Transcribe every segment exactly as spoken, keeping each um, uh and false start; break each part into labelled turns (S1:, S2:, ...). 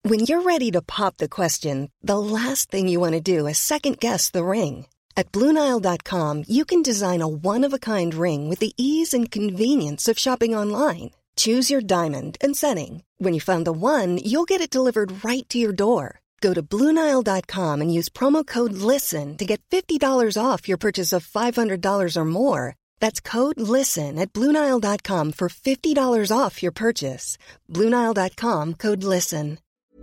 S1: When you're ready to pop the question, the last thing you want to do is second-guess the ring. At Blue Nile dot com, you can design a one-of-a-kind ring with the ease and convenience of shopping online. Choose your diamond and setting. When you find the one, you'll get it delivered right to your door. Go to Blue Nile dot com and use promo code LISTEN to get fifty dollars off your purchase of five hundred dollars or more. That's code LISTEN at Blue Nile dot com for fifty dollars off your purchase. Blue Nile dot com, code LISTEN.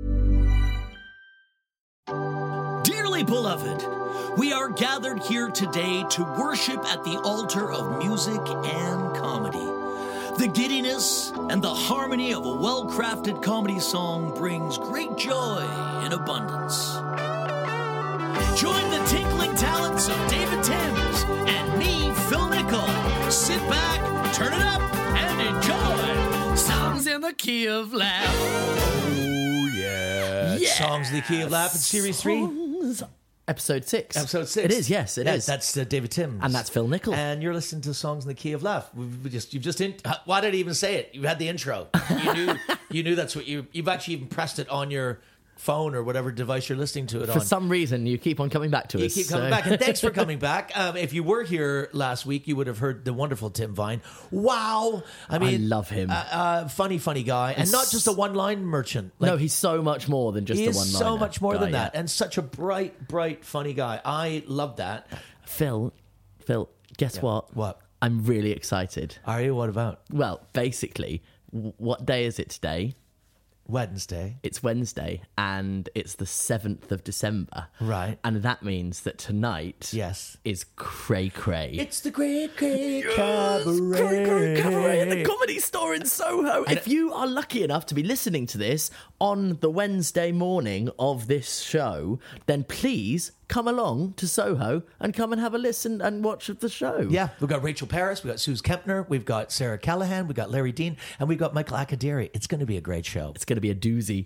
S2: Dearly beloved, we are gathered here today to worship at the altar of music and comedy. The giddiness and the harmony of a well-crafted comedy song brings great joy in abundance. Join the tinkling talents of David Timms and me, Phil Nickel. Sit back, turn it up, and enjoy Songs in the Key of Laugh.
S3: Oh, yeah.
S2: Yeah.
S3: Songs in the Key of Laugh in Series three.
S4: Songs. Episode six.
S3: Episode six.
S4: It is, yes, it
S3: yeah,
S4: is.
S3: That's uh, David Timms.
S4: And that's Phil Nickel.
S3: And you're listening to Songs in the Key of Laugh. We've we just, you've just, in, why did I even say it? You had the intro. You knew, you knew that's what you, you've actually even pressed it on your phone or whatever device you're listening to it
S4: For
S3: on.
S4: For some reason, you keep on coming back to
S3: you
S4: us.
S3: You keep coming
S4: so.
S3: back. And thanks for coming back. Um, if you were here last week, you would have heard the wonderful Tim Vine. Wow. I mean,
S4: I love him.
S3: Uh, uh, funny, funny guy. And
S4: It's,
S3: not just a one-line merchant.
S4: Like, no, he's so much more than just
S3: he
S4: a
S3: is
S4: one-liner.
S3: so much more
S4: guy,
S3: than that.
S4: Yeah.
S3: And such a bright, bright, funny guy. I love that.
S4: Phil, Phil, guess
S3: Yeah.
S4: what?
S3: What?
S4: I'm really excited.
S3: Are you? What about?
S4: Well, basically, w- what day is it today?
S3: Wednesday.
S4: It's Wednesday, and it's the seventh of December.
S3: Right.
S4: And that means that tonight
S3: Yes.
S4: is Cray Cray.
S3: It's the Great Great
S4: Yes!
S3: Cabaret.
S4: Cray Cray Cabaret at the Comedy Store in Soho. If you are lucky enough to be listening to this on the Wednesday morning of this show, then please come along to Soho and come and have a listen and watch the show.
S3: Yeah, we've got Rachel Paris, we've got Suze Kempner, we've got Sarah Callahan, we've got Larry Dean, and we've got Michael Akadiri. It's going to be a great show.
S4: It's going to be a doozy.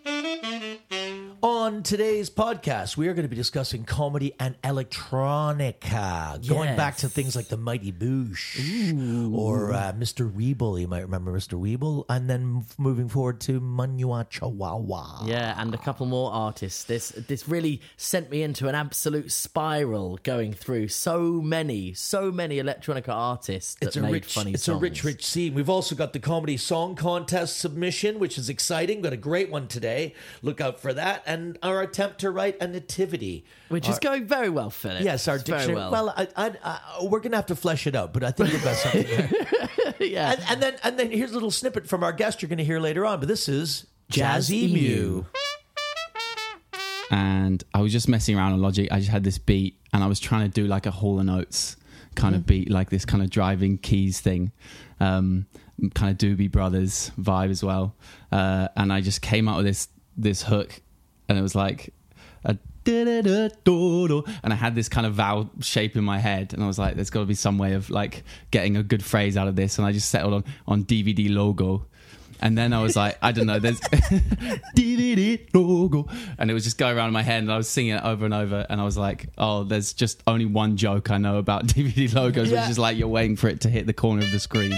S3: On today's podcast, we are going to be discussing comedy and electronica, going
S4: Yes.
S3: back to things like the Mighty Boosh or uh, Mister Weeble. You might remember Mister Weeble, and then moving forward to Manua Chihuahua.
S4: Yeah, and a couple more artists. This this really sent me into an absolute spiral going through so many, so many electronica artists that
S3: It's a
S4: made
S3: rich,
S4: funny
S3: it's
S4: songs.
S3: a rich, rich scene. We've also got the comedy song contest submission, which is exciting. Got a great one today. Look out for that. And our attempt to write a nativity,
S4: Which
S3: our,
S4: is going very well, Philip.
S3: yes, our
S4: It's very
S3: dictionary.
S4: well.
S3: Well, I, I, I, we're gonna have to flesh it out, but I think we've got something there.
S4: yeah.
S3: And, and then, and then here's a little snippet from our guest you're going to hear later on. But this is Jazzy
S4: Jazzy
S3: Mew.
S4: Mew.
S5: And I was just messing around on Logic. I just had this beat, and I was trying to do like a Hall and Oates kind of beat, like this kind of driving keys thing, um, kind of Doobie Brothers vibe as well. Uh, and I just came out with this this hook, and it was like a da-da-da-do-do. And I had this kind of vowel shape in my head, and I was like, there's got to be some way of like getting a good phrase out of this. And I just settled on on D V D logo. And then I was like, I don't know, there's D V D logo. And it was just going around in my head, and I was singing it over and over. And I was like, oh, there's just only one joke I know about D V D logos,
S4: Yeah.
S5: which is like you're waiting for it to hit the corner of the screen.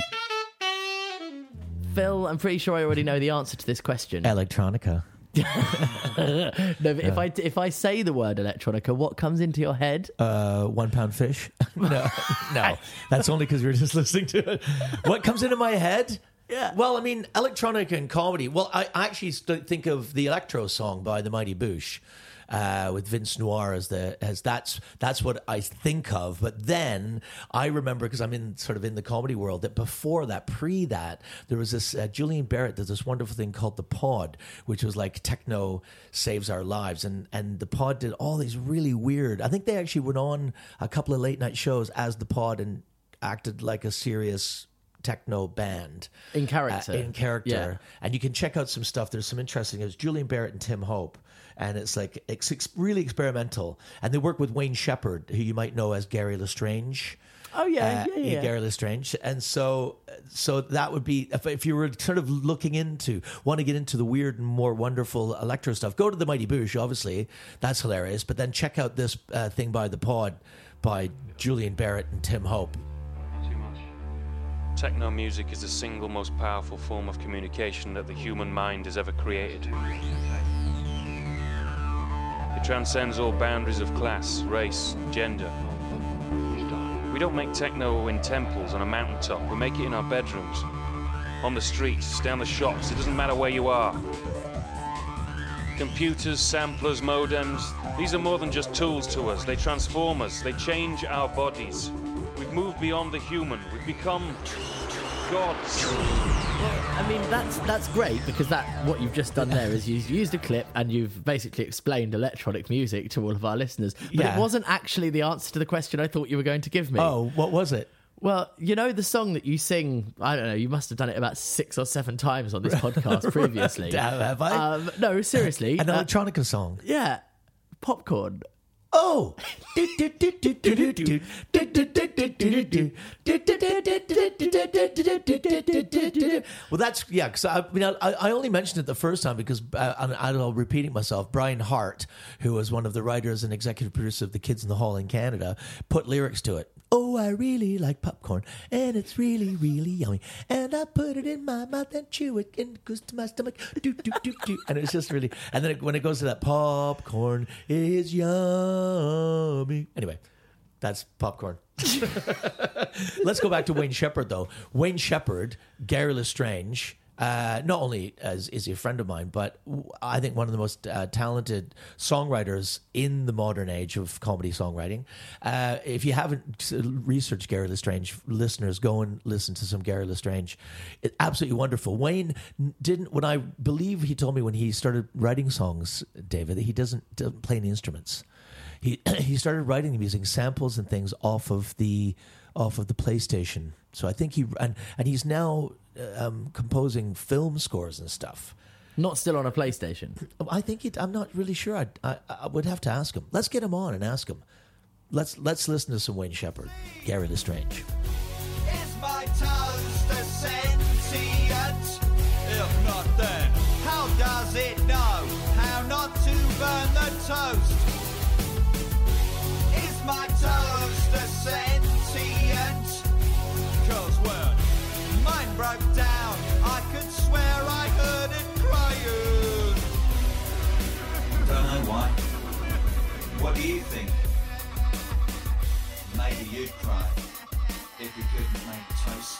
S4: Phil, I'm pretty sure I already know the answer to this question.
S3: Electronica.
S4: no, but if I if I say the word electronica, what comes into your head?
S3: Uh, one pound fish. no, no, that's only because we were just listening to it. What comes into my head?
S4: Yeah.
S3: Well, I mean, electronica and comedy. Well, I I actually st- think of the Electro song by the Mighty Boosh. Uh, with Vince Noir as the as that's that's what I think of. But then I remember, because I'm in sort of in the comedy world, that before that, pre that, there was this uh, Julian Barrett did this wonderful thing called The Pod, which was like techno saves our lives, and and The Pod did all these really weird. I think they actually went on a couple of late night shows as The Pod and acted like a serious techno band
S4: In character.
S3: uh, in character
S4: Yeah.
S3: and you can check out some stuff. There's some interesting. It's Julian Barrett and Tim Hope, and it's like it's ex- really experimental, and they work with Wayne Shepherd, who you might know as Gary Lestrange.
S4: Oh, yeah,
S3: Uh,
S4: yeah, yeah.
S3: Gary Lestrange. And so so that would be, if, if you were sort of looking into, want to get into the weird and more wonderful electro stuff, go to the Mighty Boosh, obviously. That's hilarious. But then check out this uh, thing by The Pod by Julian Barrett and Tim Hope.
S6: Too much. Techno music is the single most powerful form of communication that the human mind has ever created. It transcends all boundaries of class, race, gender. We don't make techno in temples on a mountaintop. We make it in our bedrooms, on the streets, down the shops. It doesn't matter where you are. Computers, samplers, modems, these are more than just tools to us. They transform us. They change our bodies. We've moved beyond the human. We've become gods.
S4: Well, I mean, that's that's great, because that what you've just done there is you've used a clip and you've basically explained electronic music to all of our listeners. But
S3: Yeah.
S4: it wasn't actually the answer to the question I thought you were going to give me.
S3: Oh, what was it?
S4: Well, you know the song that you sing, I don't know, you must have done it about six or seven times on this podcast previously.
S3: Damn, have I?
S4: Um, no, seriously.
S3: An
S4: uh,
S3: electronica song.
S4: yeah. Popcorn.
S3: Oh! Well, that's, yeah, because I, I mean, I, I only mentioned it the first time because, uh, and I'm repeating myself, Brian Hart, who was one of the writers and executive producer of The Kids in the Hall in Canada, put lyrics to it. Oh, I really like popcorn, and it's really, really yummy. And I put it in my mouth and chew it, and it goes to my stomach. Do, do, do, do. And it's just really... And then it, when it goes to that, popcorn is yummy. Anyway, that's popcorn. Let's go back to Wayne Shepherd, though. Wayne Shepherd, Gary Lestrange... Uh, not only as is he a friend of mine, but I think one of the most uh, talented songwriters in the modern age of comedy songwriting. Uh, if you haven't researched Gary Lestrange, listeners, go and listen to some Gary Lestrange. It's absolutely wonderful. Wayne didn't, when I believe he told me when he started writing songs, David, that he doesn't, doesn't play any instruments. He he started writing them using samples and things off of the off of the PlayStation. So I think he and and he's now um, composing film scores and stuff.
S4: Not still on a PlayStation.
S3: I think he, I'm not really sure. I'd, I I would have to ask him. Let's get him on and ask him. Let's let's listen to some Wayne Shepherd, Gary Lestrange.
S7: Is my toaster sentient? If not, then how does it know how not to burn the toast? Is my toaster sentient? 'Cause when mine broke down, I could swear I heard it crying. Don't know why. What do you think? Maybe you'd cry if you couldn't make toast.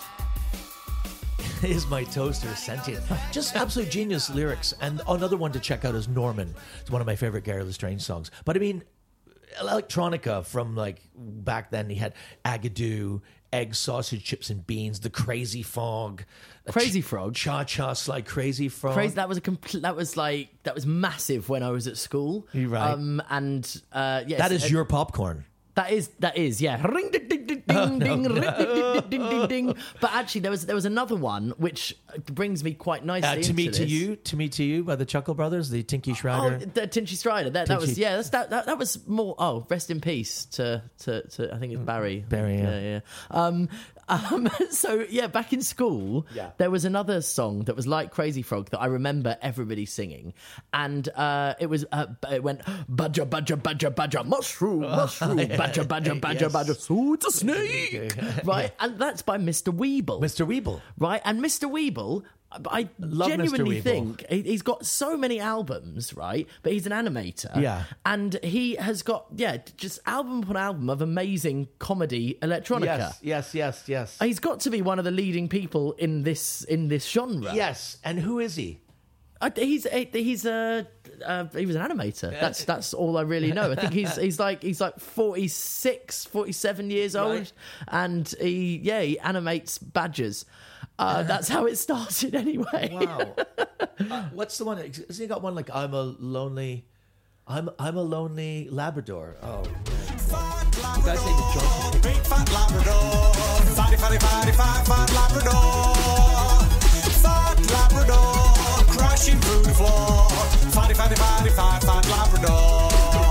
S3: Is my toaster sentient? Just absolute genius lyrics. And another one to check out is Norman. It's one of my favorite Gary Lestrange songs. But I mean, electronica from like back then, he had Agadoo, Egg, Sausage, Chips and Beans, The Crazy Frog.
S4: Crazy Frog?
S3: Cha-Cha Slide, Crazy Frog.
S4: Crazy. That was a compl- That was like that was massive when I was at school.
S3: You're right.
S4: Um, and uh, yes,
S3: That is
S4: uh,
S3: your popcorn.
S4: That is that is yeah. Ring ding ding ding ding ding ring, ding ding ding ding ding. But actually, there was there was another one which brings me quite nicely.
S3: Uh, to
S4: into
S3: me, to
S4: this.
S3: you, to me, to you, by the Chuckle Brothers, the Tinky
S4: Oh,
S3: Shrider.
S4: the Tinchy Strider. That, that was
S3: Tinchy-
S4: yeah. That's, that, that that was more. Oh, rest in peace to to, to I think it's Barry.
S3: Barry, yeah.
S4: yeah, yeah. Um, um, so yeah, back in school,
S3: Yeah.
S4: there was another song that was like Crazy Frog that I remember everybody singing, and uh, it was uh, it went badger badger badger badger mushroom mushroom badger badger badger
S3: Yes.
S4: badger. So it's a snake, right? And that's by Mister Weeble.
S3: Mister Weeble.
S4: Right, and Mister Weeble, I
S3: Love
S4: genuinely
S3: Mister Weeble.
S4: think he- he's got so many albums, right? But he's an animator,
S3: Yeah.
S4: and he has got yeah, just album upon album of amazing comedy electronica.
S3: Yes, yes, yes, yes.
S4: He's got to be one of the leading people in this in this genre.
S3: Yes, and who is he?
S4: Uh, he's a, he's a uh, he was an animator. That's that's all I really know. I think he's he's like he's like forty-six, forty-seven years old,
S3: Right.
S4: and he yeah he animates badgers. Uh, that's how it started anyway.
S3: Wow. uh, what's the one? Has he got one like I'm a lonely, I'm I'm a lonely Labrador? Oh,
S7: Fat
S3: you guys say the Johnson.
S7: big fat Labrador. Fatty, fatty, fatty, fat, fat Labrador. Fat Labrador, crashing through the floor. Fatty, fatty, fatty, fat, fat Labrador.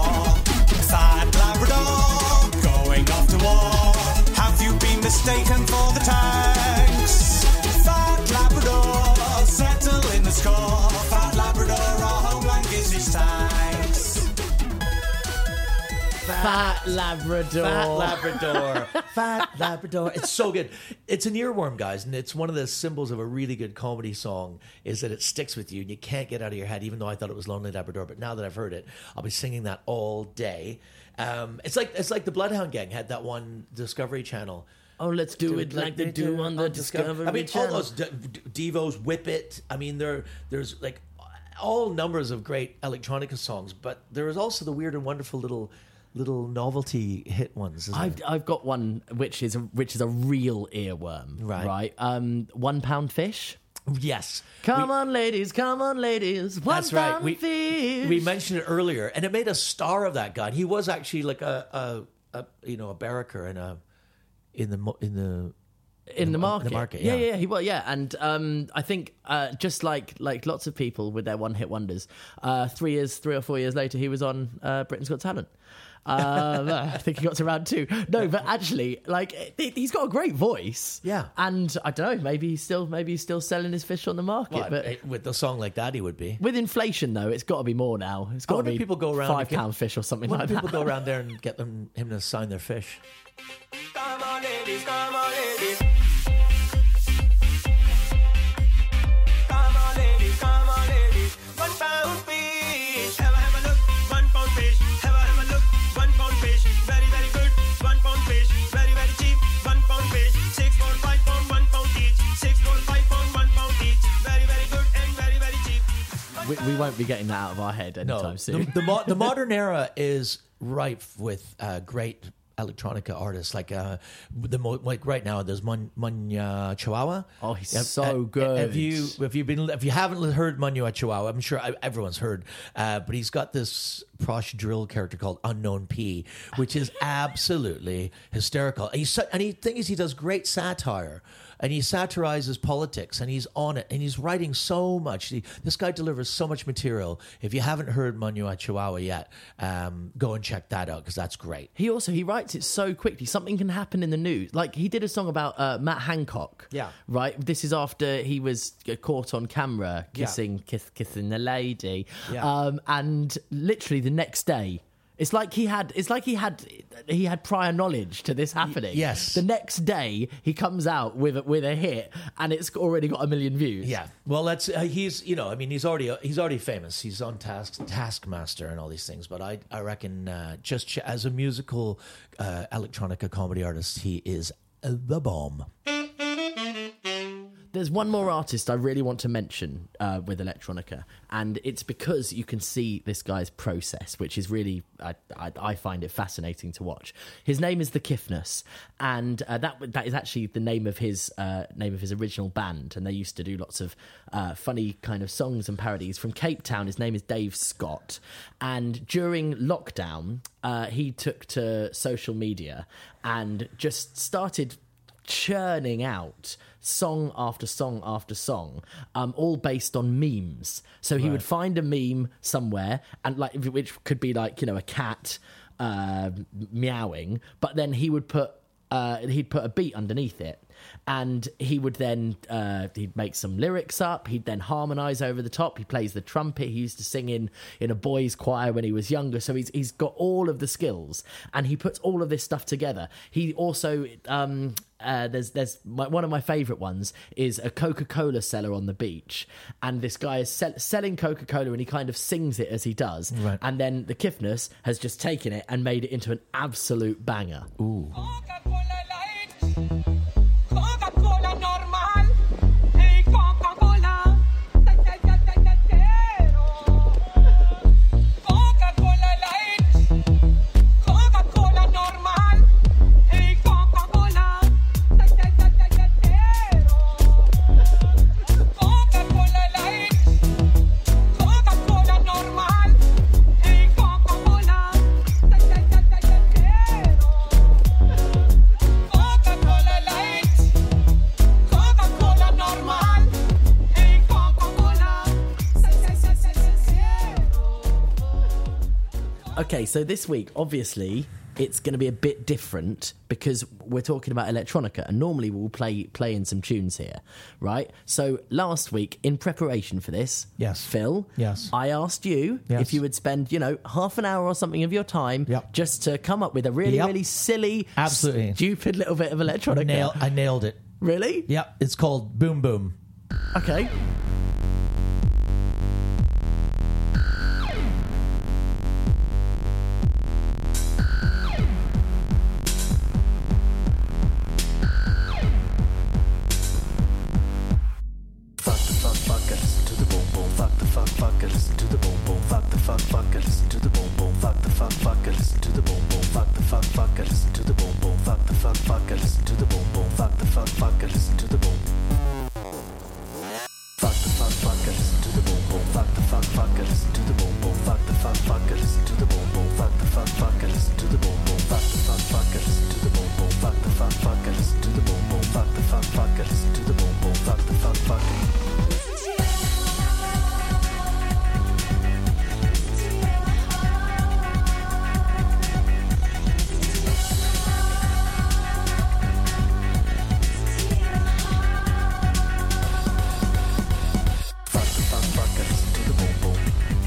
S7: Fat Labrador, going off to war. Have you been mistaken for the tanks? Fat Labrador, settle in the score. Fat Labrador, our homeland gives his thanks.
S4: Fat Labrador.
S3: Fat Labrador. Fat Labrador. It's so good. It's an earworm, guys, and it's one of the symbols of a really good comedy song is that it sticks with you and you can't get out of your head, even though I thought it was Lonely Labrador. But now that I've heard it, I'll be singing that all day. Um, it's like it's like the Bloodhound Gang had that one Discovery Channel.
S4: Oh, let's do, do it like, like they do on the Discovery, Discovery
S3: I mean,
S4: Channel.
S3: all those D- Devos, Whip It. I mean, there there's like all numbers of great electronica songs, but there is also the weird and wonderful little little novelty hit ones. Isn't
S4: I've
S3: there?
S4: I've got one which is a, which is a real earworm.
S3: Right.
S4: Right. Um, One Pound Fish.
S3: Yes.
S4: Come
S3: We-
S4: on, ladies, come on, ladies. One
S3: That's right.
S4: pound
S3: We,
S4: fish.
S3: we mentioned it earlier, and it made a star of that guy. He was actually like a, a, a you know a barracker in a in the mo- in the
S4: in the market.
S3: In the market,
S4: yeah,
S3: yeah.
S4: yeah, he was, yeah. And um, I think uh, just like like lots of people with their one hit wonders, uh, three years, three or four years later, he was on uh, Britain's Got Talent. Um, I think he got to round two. No, but actually, like he's got a great voice.
S3: Yeah.
S4: and I don't know, maybe he's still maybe he's still selling his fish on the market.
S3: Well,
S4: but
S3: it- with a song like that, he would be.
S4: with inflation, though, it's got to be more now. It's
S3: I
S4: got to
S3: wonder
S4: be
S3: if people go around
S4: five
S3: and get-
S4: pound fish or something
S3: Why
S4: like
S3: do people
S4: that.
S3: go around there and get them him to sign their fish?
S7: Come on, ladies, come on, ladies. Come on, ladies, come on, ladies. One pound fish. Have a, have a look. One pound fish. Have a, have a look. One pound fish. Very, very good. One pound fish. Very, very cheap. One pound fish. Six pound, five pound, one pound each. Six pound, five pound, one pound each. Very, very good and very, very cheap.
S4: We, we won't be getting that out of our head anytime
S3: No,
S4: soon.
S3: the the, mo- the modern era is rife with uh, great electronica artists. Like uh, the mo- like right now, there's Mun- Munya Chihuahua.
S4: Oh, he's
S3: Have-
S4: so
S3: uh,
S4: good.
S3: Have you have you been if you haven't heard Munya Chihuahua? I'm sure everyone's heard, uh, but he's got this Prosh drill character called Unknown P, which is absolutely hysterical. And, he's, and he thing is, he does great satire. And he satirizes politics, and he's on it, and he's writing so much. He, this guy delivers so much material. If you haven't heard Manuel Chihuahua yet, um, go and check that out because that's great.
S4: He also he writes it so quickly. Something can happen in the news. Like he did a song about uh, Matt Hancock.
S3: Yeah.
S4: Right. This is after he was caught on camera kissing kiss, kissing the lady.
S3: Yeah.
S4: Um, and literally the next day. It's like he had. It's like he had. He had prior knowledge to this happening.
S3: yes.
S4: The next day, he comes out with a, with a hit, and it's already got a million views.
S3: Yeah, well, that's uh, he's you know I mean he's already he's already famous. He's on Task Taskmaster and all these things. But I I reckon uh, just ch- as a musical uh, electronica comedy artist, he is the bomb.
S4: There's one more artist I really want to mention uh, with electronica, and it's because you can see this guy's process, which is really I, I, I find it fascinating to watch. His name is The Kiffness, and uh, that that is actually the name of his uh, name of his original band, and they used to do lots of uh, funny kind of songs and parodies. From Cape Town, his name is Dave Scott, and during lockdown, uh, he took to social media and just started churning out song after song after song, um, all based on memes. So he would find a meme somewhere, and like which could be like you know a cat uh, meowing, but then he would put uh, he'd put a beat underneath it, and he would then uh, he'd make some lyrics up. He'd then harmonise over the top. He plays the trumpet. He used to sing in in a boys' choir when he was younger, so he's he's got all of the skills, and he puts all of this stuff together. He also um, uh, there's there's my, one of my favourite ones is a Coca-Cola seller on the beach, and this guy is sell, selling Coca-Cola, and he kind of sings it as he does,
S3: Right.
S4: and then the Kiffness has just taken it and made it into an absolute banger.
S3: Ooh.
S8: Coca-Cola Light, Coca-Cola normal, hey Coca-Cola, Coca-Cola Light, Coca-Cola normal, hey Coca-Cola, Coca-Cola Light, Coca-Cola normal, hey Coca-Cola, Coca-Cola Light, Coca-Cola normal, hey Coca-Cola.
S4: Okay, so this week, obviously, it's going to be a bit different because we're talking about electronica, and normally we'll play play in some tunes here, right? So last week, in preparation for this,
S3: Yes.
S4: Phil,
S3: Yes.
S4: I asked you
S3: Yes.
S4: if you would spend, you know, half an hour or something of your time
S3: Yep.
S4: just to come up with a really,
S3: Yep.
S4: really silly,
S3: Absolutely.
S4: stupid little bit of electronica.
S3: Nail, I nailed it.
S4: Really?
S3: Yep, it's called Boom Boom.
S4: Okay.
S9: Fuck the fuck fucker, listen to the boom boom. Fuck the fuck fucker, listen to the boom boom. Fuck the fuck fucker, listen to the boom boom. Fuck the fuck fucker, listen to the boom boom. Fuck the fuck fucker, listen to the boom boom. Fuck the fuck fucker, listen to the boom boom. Fuck the fuck fucker, listen to the boom. Fuck the fuck fucker, listen to the boom boom. Fuck the fuck fucker, listen to the boom boom. Fuck the fuck fucker, listen to the boom boom. Fuck the fuck fucker, listen to the boom boom. Fuck the fuck fucker, listen to the boom boom. Fuck the fuck fucker, listen to the boom boom. Fuck the fuck fucker, listen to the boom boom. Fuck the fuck fucker. Fuck the fuck fucker, listen to the boom boom.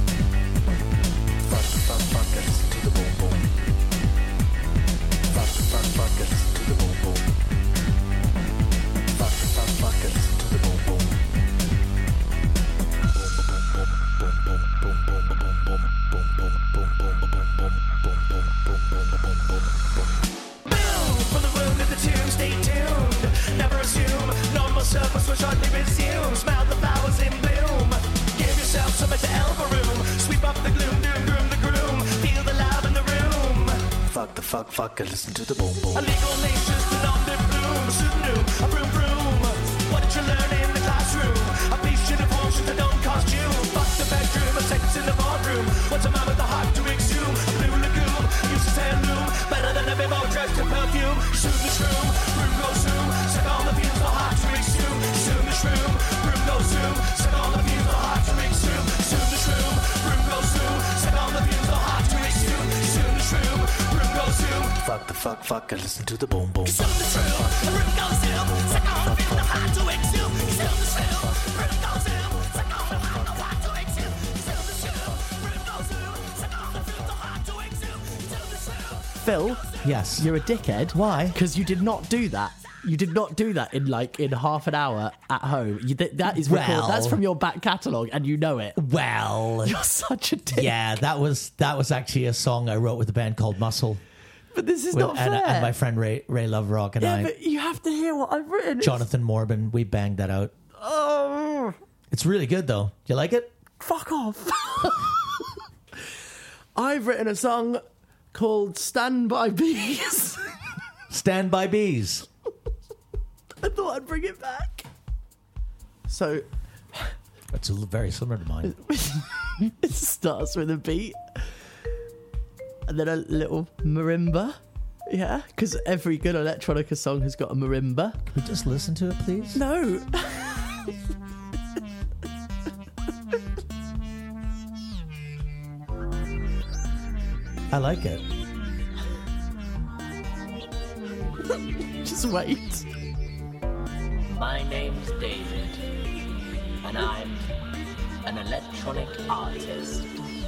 S9: Fuck the fuck fucker, listen to the boom boom. Fuck the fuck fucker, listen to the boom boom. Fuck the fuck fucker, listen to the boom boom.
S7: From the room to the tomb, stay tuned. Never assume normal surface will shortly resume. Smell the flowers in bloom. Give yourself some at the elbow room. Sweep up the gloom, doom, groom the groom. Feel the love in the room.
S9: Fuck the fuck fucker, listen to the boom boom.
S7: A legal nature's the nom de plume. A pseudonym, a broom broom. What did you learn in the classroom? A piece should have portions that don't cost you. Fuck the bedroom, a sex in the boardroom. What's a man with the heart to exhume? A blue lagoon, used to say a loom. Better than a bib or dressed in perfume. Soon the shroom, broom goes zoom. Suck all the fumes, the heart to exhume. Soon the shroom, broom goes zoom. Suck all the fumes, the heart to exhume. Soon the shroom, broom goes zoom. Suck all the fumes, the heart to exhume. Soon the shroom, broom goes zoom.
S9: Fuck the fuck fucker, listen to the boom boom.
S7: Soon the shroom, broom goes zoom. Suck all the fumes, the heart to exhume. Soon the shroom, broom goes zoom. Suck all the fumes, the heart to exhume. Soon the shroom, broom goes zoom. Suck all the fumes, the heart to exhume. Soon the shroom.
S4: Phil,
S3: Yes.
S4: you're a dickhead.
S3: Why?
S4: Because you did not do that. You did not do that in like in half an hour at home. You, th- that is record-
S3: Well-
S4: that's from your back catalogue, and you know it.
S3: Well,
S4: You're such a dick.
S3: yeah, that was that was actually a song I wrote with a band called Muscle.
S4: But this is
S3: With,
S4: not
S3: and,
S4: fair.
S3: and my friend Ray Ray Loverock and
S4: yeah,
S3: I,
S4: but you have to hear what I've written. It's-
S3: Jonathan Morbin, we banged that out.
S4: Oh,
S3: It's really good though. Do you like it?
S4: fuck off. I've written a song called Stand By Bees.
S3: Stand by Bees.
S4: I thought I'd bring it back. So
S3: That's a, l- very similar to mine.
S4: it starts with a beat and then a little marimba. Yeah, because every good electronica song has got a marimba.
S3: Can we just listen to it, please?
S4: No.
S3: I like it.
S4: Just wait.
S10: My name's David, and I'm an electronic artist.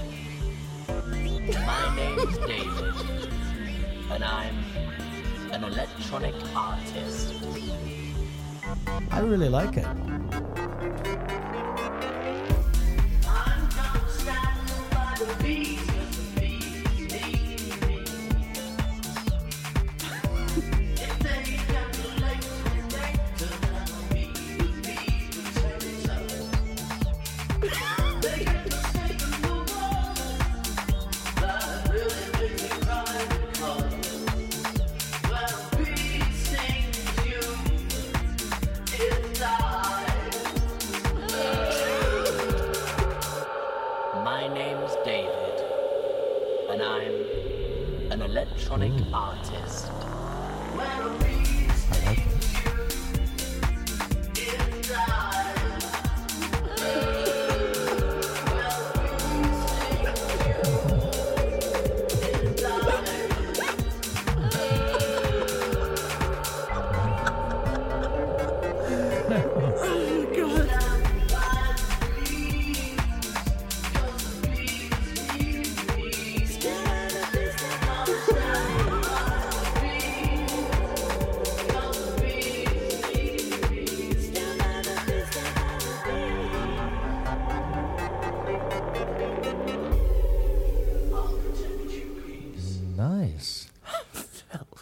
S10: My name's David, and I'm an electronic artist.
S3: I really like it.
S10: My name's David, and I'm an electronic artist.
S3: I like it.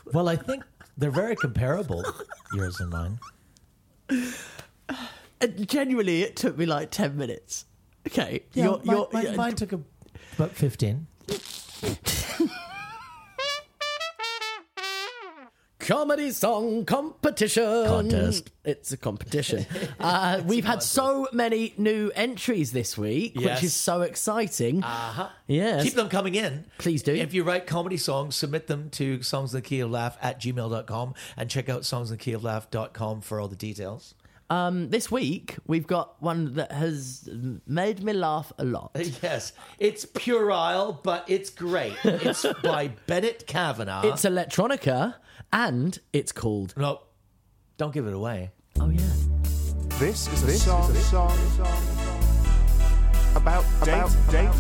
S3: Well, I think they're very comparable, yours and mine.
S4: And genuinely, it took me like ten minutes. Okay.
S3: Yeah,
S4: you're,
S3: mine,
S4: you're,
S3: mine,
S4: yeah,
S3: mine took a, about fifteen.
S4: Comedy song competition.
S3: Contest.
S4: It's a competition. Uh, we've had so many new entries this week,
S3: Yes.
S4: which is so exciting.
S3: Uh-huh.
S4: Yes.
S3: Keep them coming in.
S4: Please do.
S3: If you write comedy songs, submit them to songs in the key of laugh at gmail dot com and check out songs in the key of laugh dot com for all the details.
S4: Um, this week, we've got one that has made me laugh a lot.
S3: Yes, it's puerile, but it's great. It's by Bennett Kavanagh.
S4: It's electronica, and it's called...
S3: No, don't give it away.
S4: Oh, yeah.
S11: This is a this song, is a song, song about about date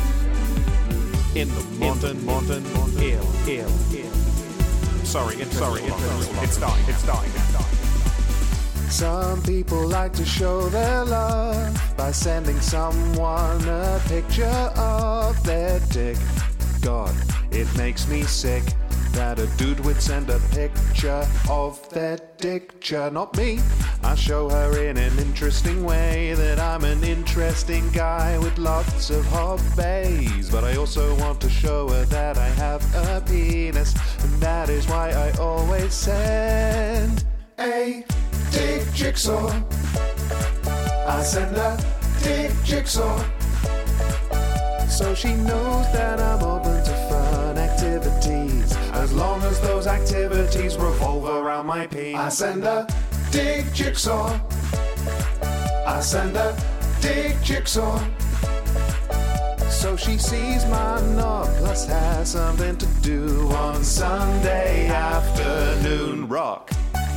S11: in the modern modern ill ill ill. Sorry, it's sorry, it's it's starting, it's starting, it's starting. Some people like to show their love by sending someone a picture of their dick. God, it makes me sick that a dude would send a picture of their dick-ture. Not me. I show her in an interesting way that I'm an interesting guy with lots of hobbies. But I also want to show her that I have a penis, and that is why I always send a dick jigsaw. I send a dick jigsaw, so she knows that I'm open to fun activities, as long as those activities revolve around my pee. I send a dick jigsaw. I send a dick jigsaw, so she sees my knob, plus has something to do on Sunday afternoon. Rock.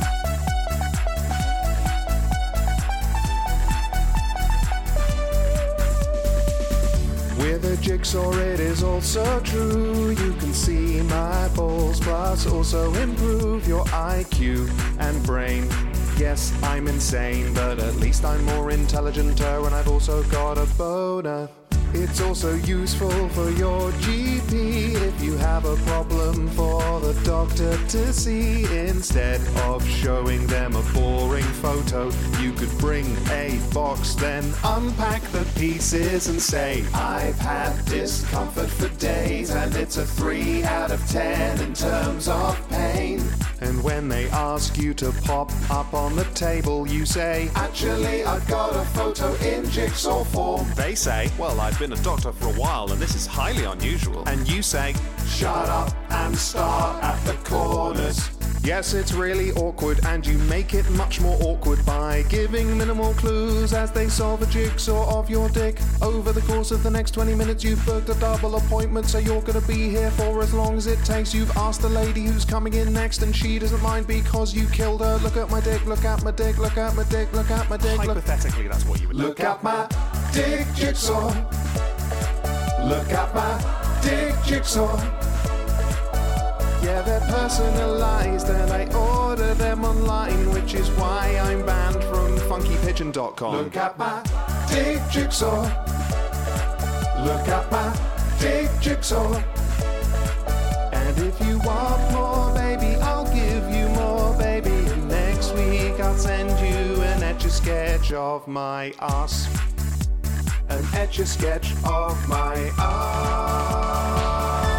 S11: With a jigsaw it is also true, you can see my balls, plus also improve your I Q and brain. Yes, I'm insane, but at least I'm more intelligenter, and I've also got a boner. It's also useful for your G P if you have a problem for the doctor to see. Instead of showing them a boring photo, you could bring a box, then unpack the pieces and say, I've had discomfort for days, and it's a three out of ten in terms of pain. And when they ask you to pop up on the table, you say, actually, I've got a photo in jigsaw form. They say, well, I've been a doctor for a while, and this is highly unusual. And you say, shut up and start at the corners. Yes, it's really awkward, and you make it much more awkward by giving minimal clues as they solve a jigsaw of your dick. Over the course of the next twenty minutes, you've booked a double appointment, so you're gonna be here for as long as it takes. You've asked the lady who's coming in next, and she doesn't mind because you killed her. Look at my dick, look at my dick, look at my dick, look at my dick. Hypothetically, that's what you would look at. my dick jigsaw. Look at my dick jigsaw. Yeah, they're personalised and I order them online, which is why I'm banned from funky pigeon dot com. Look at my dick jigsaw. Look at my dick jigsaw. And if you want more, baby, I'll give you more, baby. And next week I'll send you an etch-a-sketch of my ass. An etch-a-sketch of my ass.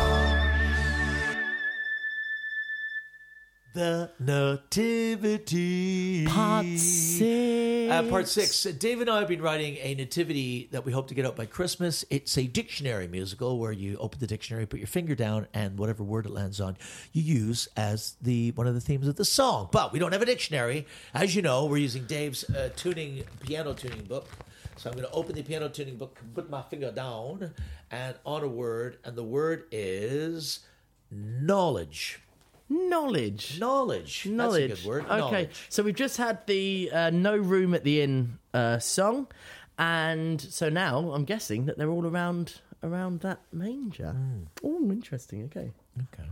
S3: The Nativity.
S4: Part six.
S3: Uh, part six. David and I have been writing a nativity that we hope to get out by Christmas. It's a dictionary musical where you open the dictionary, put your finger down, and whatever word it lands on, you use as the one of the themes of the song. But we don't have a dictionary. As you know, we're using Dave's uh, tuning piano tuning book. So I'm going to open the piano tuning book, put my finger down, and on a word, and the word is knowledge.
S4: Knowledge.
S3: Knowledge.
S4: Knowledge.
S3: That's a good word.
S4: Okay,
S3: Knowledge.
S4: so we've just had the uh, No Room at the Inn uh, song, and so now I'm guessing that they're all around around that manger. Mm. Oh, interesting. Okay.
S3: Okay.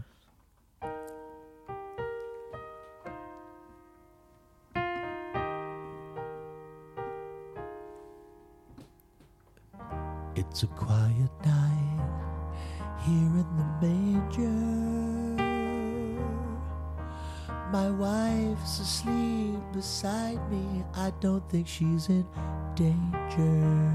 S3: It's a quiet night here in the manger. My wife's asleep beside me. I don't think she's in danger.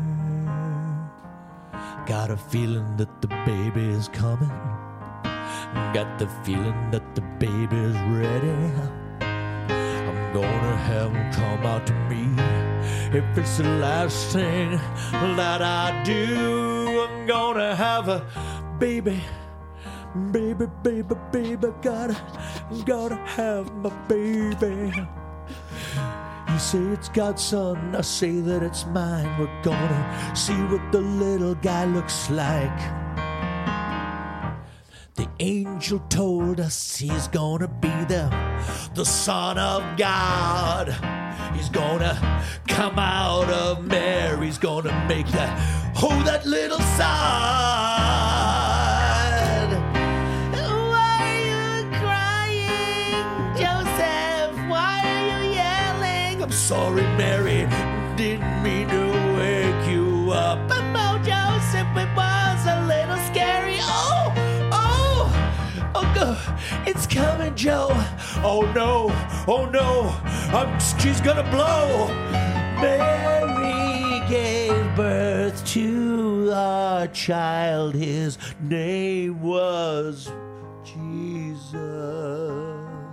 S3: Got a feeling that the baby is coming. Got the feeling that the baby's ready. I'm gonna have him come out to me. If it's the last thing that I do, I'm gonna have a baby. Baby, baby, baby, gotta, gotta have my baby. You say it's God's son, I say that it's mine. We're gonna see what the little guy looks like. The angel told us he's gonna be the, the Son of God. He's gonna come out of Mary's gonna make that, oh, that little son. Why are you crying, Joseph? Why are you yelling? I'm sorry, Mary, didn't mean to wake you up. But oh, Joseph, it was a little scary. Oh, oh, oh, God. It's coming, Joe. Oh no, oh no, I'm, she's gonna blow. Mary gave birth to our child. His name was Jesus.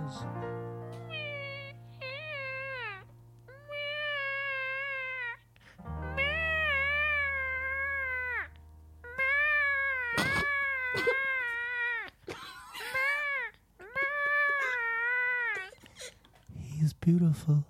S3: He's beautiful.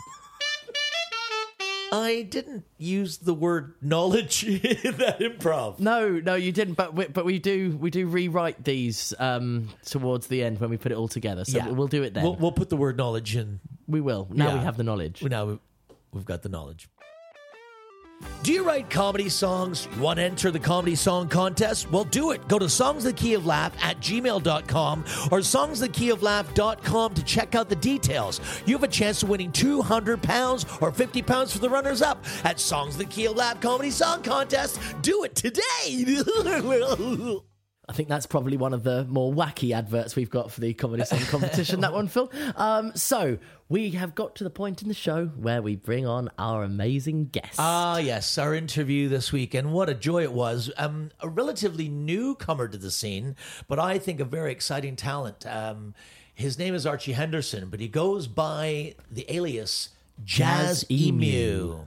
S3: I didn't use the word knowledge in that improv.
S4: No, no, you didn't. But we, but we do we do rewrite these um, towards the end when we put it all together. So
S3: Yeah.
S4: we'll do it then.
S3: We'll, we'll put the word knowledge in.
S4: we will. Now
S3: Yeah.
S4: we have the knowledge.
S3: Now we- we've got the knowledge. Do you write comedy songs? You want to enter the comedy song contest? Well, do it. Go to songs the key of laugh at gmail dot com or songs the key of laugh dot com to check out the details. You have a chance of winning two hundred pounds or fifty pounds for the runners-up at Songs the Key of Laugh Comedy Song Contest. Do it today.
S4: I think that's probably one of the more wacky adverts we've got for the comedy song competition, that one, Phil. Um, so we have got to the point in the show where we bring on our amazing guest.
S3: Ah, yes, our interview this week, and what a joy it was. Um, a relatively newcomer to the scene, but I think a very exciting talent. Um, his name is Archie Henderson, but he goes by the alias Jazz,
S4: Jazz
S3: Emu.
S4: Emu.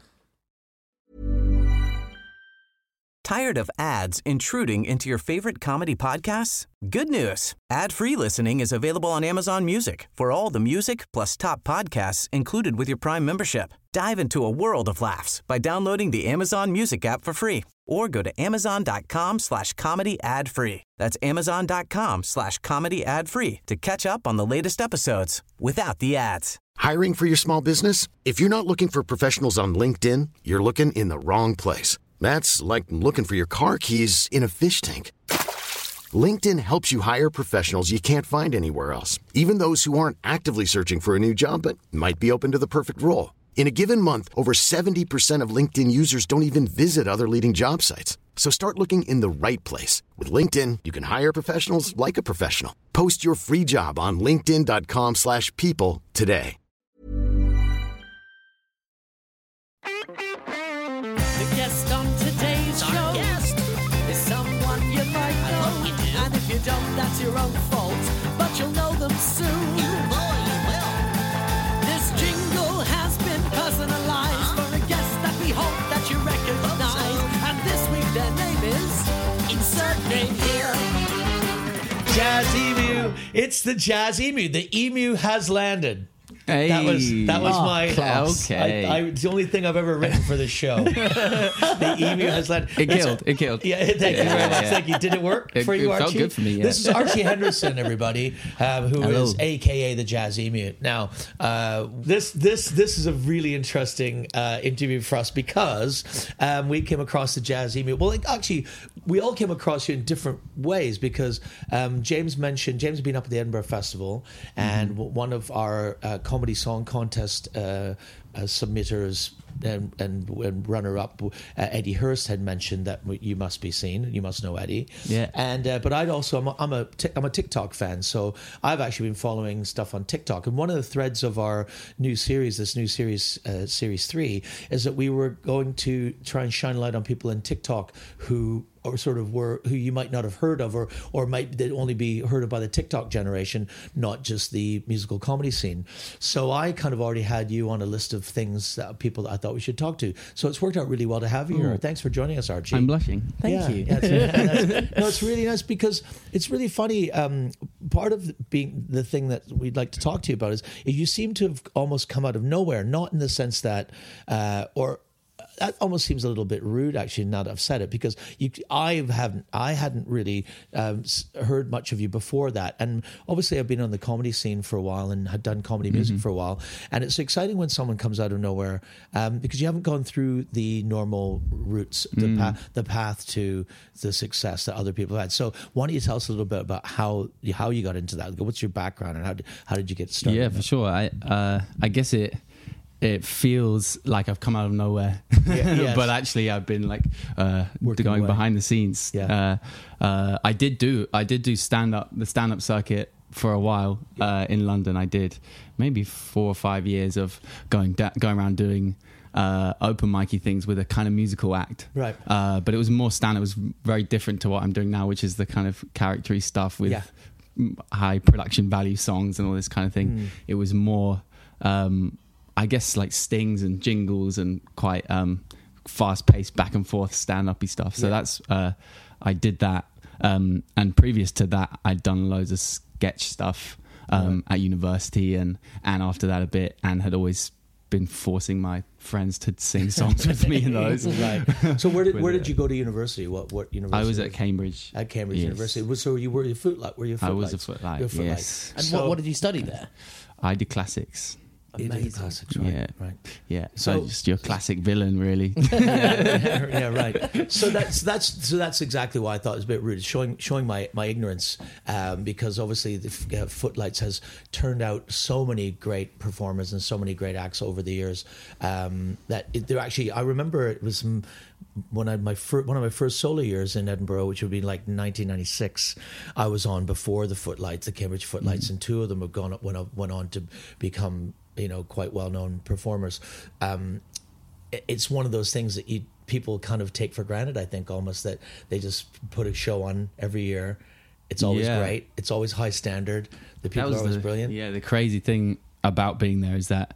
S12: Tired of ads intruding into your favorite comedy podcasts? Good news. Ad-free listening is available on Amazon Music for all the music plus top podcasts included with your Prime membership. Dive into a world of laughs by downloading the Amazon Music app for free or go to amazon.com slash comedy ad free. That's amazon.com slash comedy ad free to catch up on the latest episodes without the ads.
S13: Hiring for your small business? If you're not looking for professionals on LinkedIn, you're looking in the wrong place. That's like looking for your car keys in a fish tank. LinkedIn helps you hire professionals you can't find anywhere else, even those who aren't actively searching for a new job but might be open to the perfect role. In a given month, over seventy percent of LinkedIn users don't even visit other leading job sites. So start looking in the right place. With LinkedIn, you can hire professionals like a professional. Post your free job on linkedin.com slash people today.
S8: The guest on today's show is someone you might know. And if you don't, that's your own fault. But you'll know them soon. This jingle has been personalized for a guest that we hope that you recognize. And this week their name is insert name here.
S3: Jazz Emu. It's the Jazz Emu. The emu has landed.
S5: Hey.
S3: That was that was
S5: Oh,
S3: my
S5: class. Okay.
S3: I, I, it's the only thing I've ever written for this show. The emu has landed.
S5: It killed. It killed.
S3: Yeah, thank you
S5: Yeah,
S3: very much.
S5: yeah.
S3: Thank you. Did it work
S5: It-
S3: for you,
S5: it felt
S3: Archie?
S5: good for me, yeah.
S3: This is Archie Henderson, everybody, um, who
S5: Hello.
S3: is A K A the Jazz Emu. Now, uh, this this this is a really interesting uh, interview for us because um, we came across the Jazz Emu. Well, like, actually, we all came across you in different ways because um, James mentioned James had been up at the Edinburgh Festival, and
S5: Mm-hmm.
S3: one of our uh, comedy song contest uh, uh, submitters and, and, and runner-up uh, Eddie Hurst had mentioned that you must be seen. You must know Eddie.
S5: Yeah.
S3: And uh, but I'd also I'm a, I'm a I'm a TikTok fan, so I've actually been following stuff on TikTok. And one of the threads of our new series, this new series, uh, series three, is that we were going to try and shine a light on people in TikTok who. Or sort of were who you might not have heard of, or or might they'd only be heard of by the TikTok generation, not just the musical comedy scene. So I kind of already had you on a list of things that people that I thought we should talk to. So it's worked out really well to have you here.
S5: Ooh.
S3: Thanks for joining us, Archie.
S5: I'm blushing.
S4: Thank
S3: yeah,
S4: you.
S3: Yeah, it's, yeah, that's, no, it's really nice because it's really funny. Um, part of being the thing that we'd like to talk to you about is you seem to have almost come out of nowhere, not in the sense that, uh, or. That almost seems a little bit rude, actually, now that I've said it, because you, I haven't, I hadn't really um, heard much of you before that, and obviously I've been on the comedy scene for a while and had done comedy music
S5: Mm-hmm.
S3: for a while, and it's exciting when someone comes out of nowhere um, because you haven't gone through the normal routes, the,
S5: Mm.
S3: path, the path to the success that other people have had. So, why don't you tell us a little bit about how how you got into that? What's your background and how did, how did you get started?
S5: Yeah, for sure. I uh, I guess it. It feels like I've come out of nowhere,
S3: Yeah, yes.
S5: but actually I've been like uh,
S3: Working
S5: going
S3: away.
S5: behind the scenes.
S3: Yeah.
S5: Uh, uh, I did do I did do stand up the stand up circuit for a while uh, in London. I did maybe four or five years of going da- going around doing uh, open micy things with a kind of musical act.
S3: Right.
S5: Uh, but it was more stand. It was very different to what I'm doing now, which is the kind of charactery stuff with
S3: Yeah.
S5: high production value songs and all this kind of thing.
S3: Mm.
S5: It was more. Um, I guess like stings and jingles and quite um, fast-paced back and forth stand-up-y stuff. So
S3: Yeah.
S5: that's uh, I did that, um, and previous to that, I'd done loads of sketch stuff um, at university, and and after that a bit, and had always been forcing my friends to sing songs with me in those.
S3: Right. So where did
S5: With
S3: where
S5: it.
S3: did you go to university? What what university?
S5: I was at Cambridge.
S3: At Cambridge
S5: Yes.
S3: University. Was- So you were a footlight? Were you?
S5: I was a
S3: footlights?
S5: footlight,
S3: You were footlight.
S5: yes.
S4: And
S3: So-
S4: what, what did you study there?
S5: I did classics.
S3: You did
S4: Amazing.
S3: classics, right?
S5: Yeah.
S3: Right.
S5: Yeah,
S3: So-
S5: so just your classic villain, really.
S3: yeah, yeah, right. So that's that's so that's exactly why I thought it was a bit rude, showing showing my my ignorance, um, because obviously the uh, Footlights has turned out so many great performers and so many great acts over the years um, that it, they're actually. I remember it was. Um, when I my fir- one of my first solo years in Edinburgh, which would be like nineteen ninety-six, I was on before the Footlights, the Cambridge Footlights,
S5: Mm-hmm.
S3: and two of them have gone went on, went on to become you know quite well known performers. Um, it- it's one of those things that you people kind of take for granted. I think almost that they just put a show on every year. It's always
S5: Yeah.
S3: great. It's always high standard. The
S5: That
S3: people
S5: was
S3: are always
S5: the-
S3: brilliant.
S5: Yeah, the crazy thing about being there is that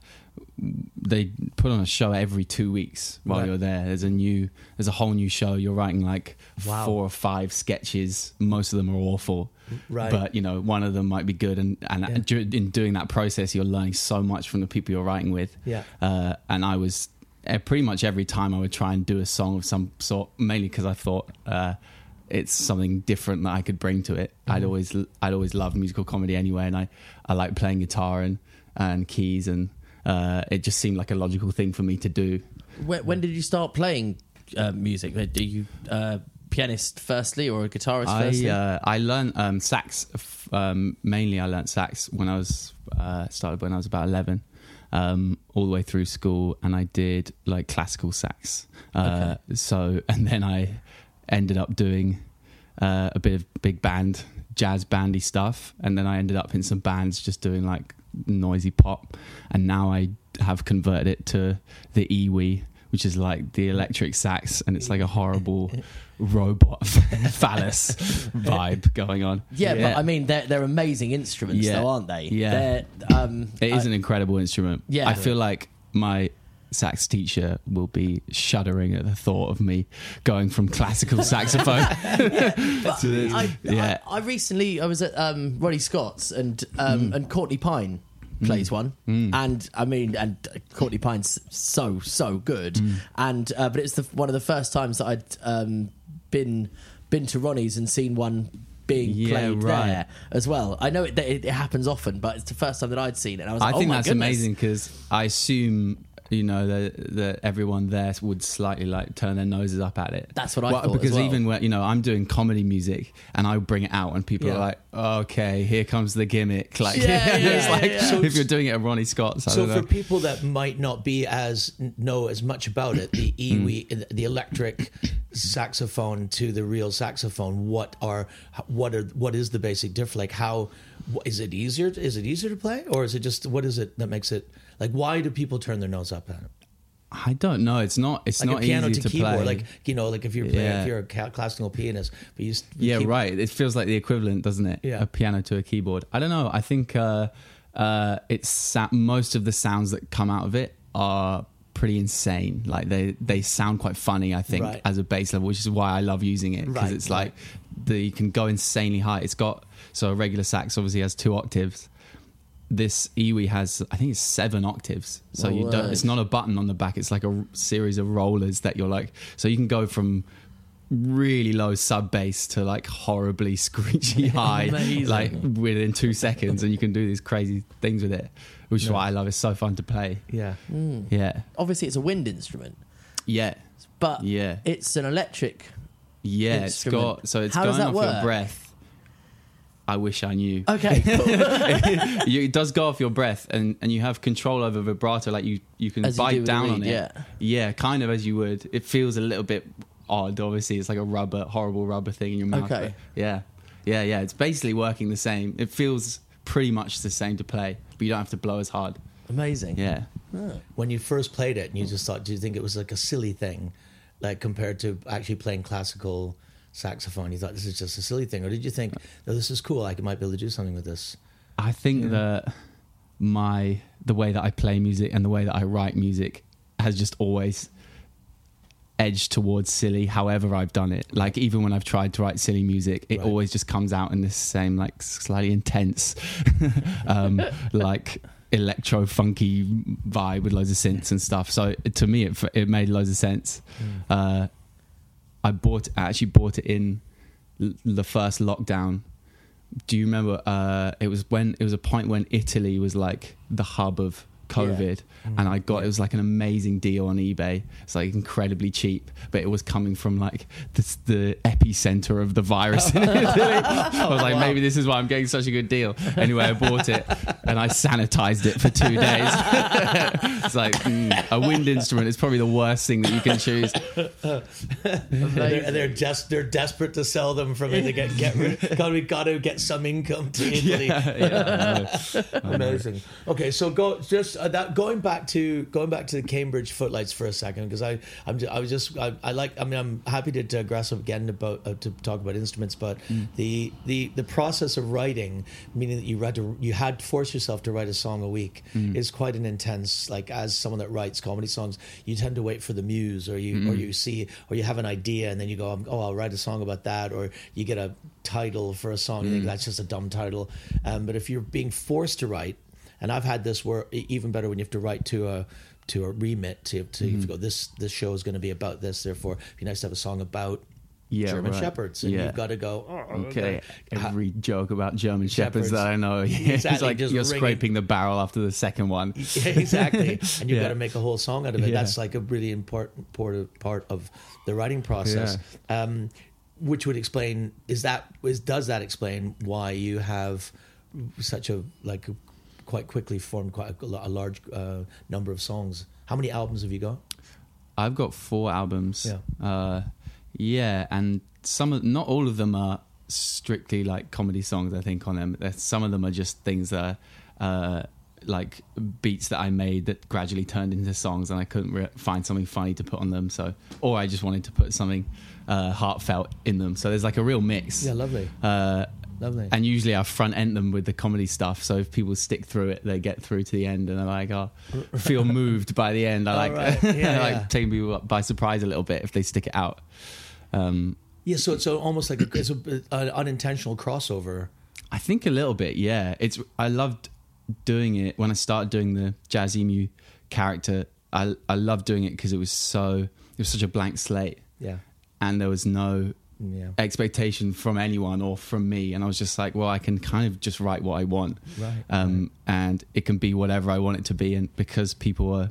S5: they put on a show every two weeks while
S3: Right.
S5: you're there. There's a new, there's a whole new show. You're writing like
S3: Wow.
S5: four or five sketches. Most of them are awful,
S3: Right.
S5: but you know one of them might be good. And and
S3: Yeah.
S5: dur- in doing that process, you're learning so much from the people you're writing with.
S3: Yeah.
S5: Uh, and I was eh, pretty much every time I would try and do a song of some sort, mainly because I thought. Uh, it's something different that I could bring to it.
S3: Mm-hmm.
S5: I'd always, I'd always loved musical comedy anyway, and I, I like playing guitar and, and keys, and uh, it just seemed like a logical thing for me to do.
S4: When, when did you start playing uh, music? Are you uh, pianist firstly or a guitarist
S5: I,
S4: firstly?
S5: uh, I learned um, sax. f- Um, mainly, I learned sax when I was uh, started when I was about eleven, um, all the way through school, and I did like classical sax. Uh, So, and then I ended up doing uh, a bit of big band, jazz bandy stuff, and then I ended up in some bands just doing like noisy pop, and now I have converted it to the EWI, which is like the electric sax, and it's like a horrible robot phallus vibe going on.
S4: yeah, but I mean, they're, they're amazing instruments,
S5: Yeah.
S4: though, aren't they?
S5: Yeah.
S4: They're, um,
S5: It is
S4: I-
S5: an incredible instrument.
S4: Yeah.
S5: I feel like my sax teacher will be shuddering at the thought of me going from classical saxophone
S4: But
S5: to this.
S4: I,
S5: Yeah.
S4: I, I recently I was at um, Roddy Scott's and um,
S5: Mm.
S4: and Courtney Pine plays one, and I mean, and Courtney Pine's so so good,
S5: Mm.
S4: and uh, but it's the one of the first times that I'd um, been been to Ronnie's and seen one being
S5: Yeah,
S4: played
S5: right.
S4: there as well. I know it, it, it happens often, but it's the first time that I'd seen it. And I was
S5: I
S4: like,
S5: think
S4: oh my
S5: that's
S4: goodness.
S5: amazing because I assume you know, that that everyone there would slightly like turn their noses up at it.
S4: That's what I thought
S5: Because
S4: as well.
S5: even when, you know, I'm doing comedy music and I bring it out and people
S3: Yeah.
S5: are like, okay, here comes the gimmick. Like,
S4: Yeah, yeah,
S5: it's
S4: yeah,
S5: like
S4: yeah.
S3: So
S5: if you're doing it at Ronnie Scott's. I
S3: So
S5: don't
S3: for
S5: know.
S3: people that might not be as know as much about it, the iwi, the electric saxophone to the real saxophone, what are what are what is the basic difference? Like, how is it easier? Is it easier to play, or is it just what is it that makes it like? Why do people turn their nose up at it?
S5: I don't know. It's not. It's
S3: Like
S5: not
S3: a piano
S5: easy
S3: to,
S5: to
S3: keyboard,
S5: play.
S3: like you know, like if you're playing,
S5: Yeah.
S3: if you're a ca- classical pianist, but you s-
S5: Yeah,
S3: keep-
S5: right. It feels like the equivalent, doesn't it?
S3: Yeah.
S5: A piano to a keyboard. I don't know. I think uh, uh, it's sa- most of the sounds that come out of it are pretty insane. Like they they sound quite funny. I think
S3: Right.
S5: as a bass level, which is why I love using it, because
S3: Right,
S5: it's
S3: right.
S5: like the you can go insanely high. It's got so a regular sax obviously has two octaves. This iwi has, I think it's seven octaves. So
S4: My
S5: you don't.
S4: word.
S5: It's not a button on the back. It's like a r- series of rollers that you're like. So you can go from really low sub bass to like horribly screechy high,
S4: Amazing.
S5: like within two seconds, and you can do these crazy things with it, which is why I love it. It's so fun to play.
S3: yeah.
S5: Yeah,
S4: Obviously, it's a wind instrument,
S5: yeah,
S4: but
S5: yeah,
S4: it's an electric.
S5: yeah. It's
S4: Instrument.
S5: got so it's
S4: How does
S5: going
S4: that
S5: off
S4: work?
S5: your breath. I wish I knew.
S4: Okay, cool.
S5: You, it does go off your breath, and, and you have control over vibrato. Like you, you can
S4: As you do
S5: bite
S4: with
S5: down
S4: the
S5: on
S4: reed,
S5: it.
S4: yeah.
S5: yeah, kind of as you would. It feels a little bit odd. Obviously, it's like a rubber, horrible rubber thing in your mouth.
S4: Okay.
S5: but yeah, yeah, yeah. It's basically working the same. It feels pretty much the same to play, but you don't have to blow as hard.
S4: Amazing.
S5: Yeah.
S3: When you first played it, and you just thought, do you think it was like a silly thing, like compared to actually playing classical saxophone? You thought this is just a silly thing, or did you think, oh, this is cool? I might be able to do something with this.
S5: I think that my the way that I play music and the way that I write music has just always edged towards silly. However, I've done it. Like even when I've tried to write silly music, it
S3: Right.
S5: always just comes out in this same like slightly intense, um, like electro funky vibe with loads of synths and stuff. So to me, it it made loads of sense. Uh, I bought I actually bought it in l- the first lockdown. Do you remember? Uh, it was when it was a point when Italy was like the hub of COVID, and I got it was like an amazing deal on eBay. It's like incredibly cheap, but it was coming from like the, the epicenter of the virus in Italy. I was like, maybe this is why I'm getting such a good deal. Anyway, I bought it and I sanitized it for two days. It's like mm, a wind instrument is probably the worst thing that you can choose.
S3: They're, they're just they're desperate to sell them from it to get get rid. Got we got to get some income to Italy.
S5: Yeah,
S3: Amazing. Okay, so go just uh, that going back to going back to the Cambridge Footlights for a second, because I I'm ju- I was just I, I like I mean I'm happy to digress again about uh, to talk about instruments, but the the the process of writing, meaning that you had to you had to force yourself to write a song a week, is quite an intense. Like as someone that writes comedy songs, you tend to wait for the muse, or you or you see or you have an idea and then you go, oh, I'll write a song about that, or you get a title for a song, you think that's just a dumb title, um, but if you're being forced to write. And I've had this where even better when you have to write to a to a remit to to you have to go, this this show is going to be about this, therefore it'd be nice to have a song about
S5: Yeah,
S3: German
S5: right.
S3: Shepherds, and
S5: Yeah.
S3: you've got to go oh,
S5: Okay,
S3: ha-
S5: every joke about German shepherds,
S3: Shepherds.
S5: that I know, it's
S3: Exactly,
S5: like
S3: just
S5: you're
S3: ringing.
S5: scraping the barrel after the second one.
S3: Yeah, exactly, and you've
S5: Yeah.
S3: got to make a whole song out of it.
S5: Yeah.
S3: That's like a really important part part of the writing process. Um, which would explain is that is does that explain why you have such a like a, quite quickly formed quite a, a large uh, number of songs? How many albums have you got?
S5: I've got four albums.
S3: Yeah.
S5: Uh, yeah, and some of not all of them are strictly like comedy songs. I think on them, There's, some of them are just things that are uh, like beats that I made that gradually turned into songs, and I couldn't re- find something funny to put on them. So, or I just wanted to put something uh, heartfelt in them. So there's like a real mix.
S3: Yeah, lovely.
S5: Uh,
S3: Lovely.
S5: And usually I front end them with the comedy stuff. So if people stick through it, they get through to the end, and they're like, "Oh, feel moved by the end." I like,
S3: right. Yeah,
S5: I like
S3: yeah.
S5: taking people by surprise a little bit if they stick it out. Um,
S3: Yeah, so it's almost like a, it's a, an unintentional crossover.
S5: I think a little bit, yeah. It's I loved doing it when I started doing the Jazz Emu character. I I loved doing it because it was so it was such a blank slate,
S3: Yeah,
S5: and there was no
S3: yeah,
S5: expectation from anyone or from me, and I was just like, well, I can kind of just write what I want,
S3: Right,
S5: um, and it can be whatever I want it to be, and because people are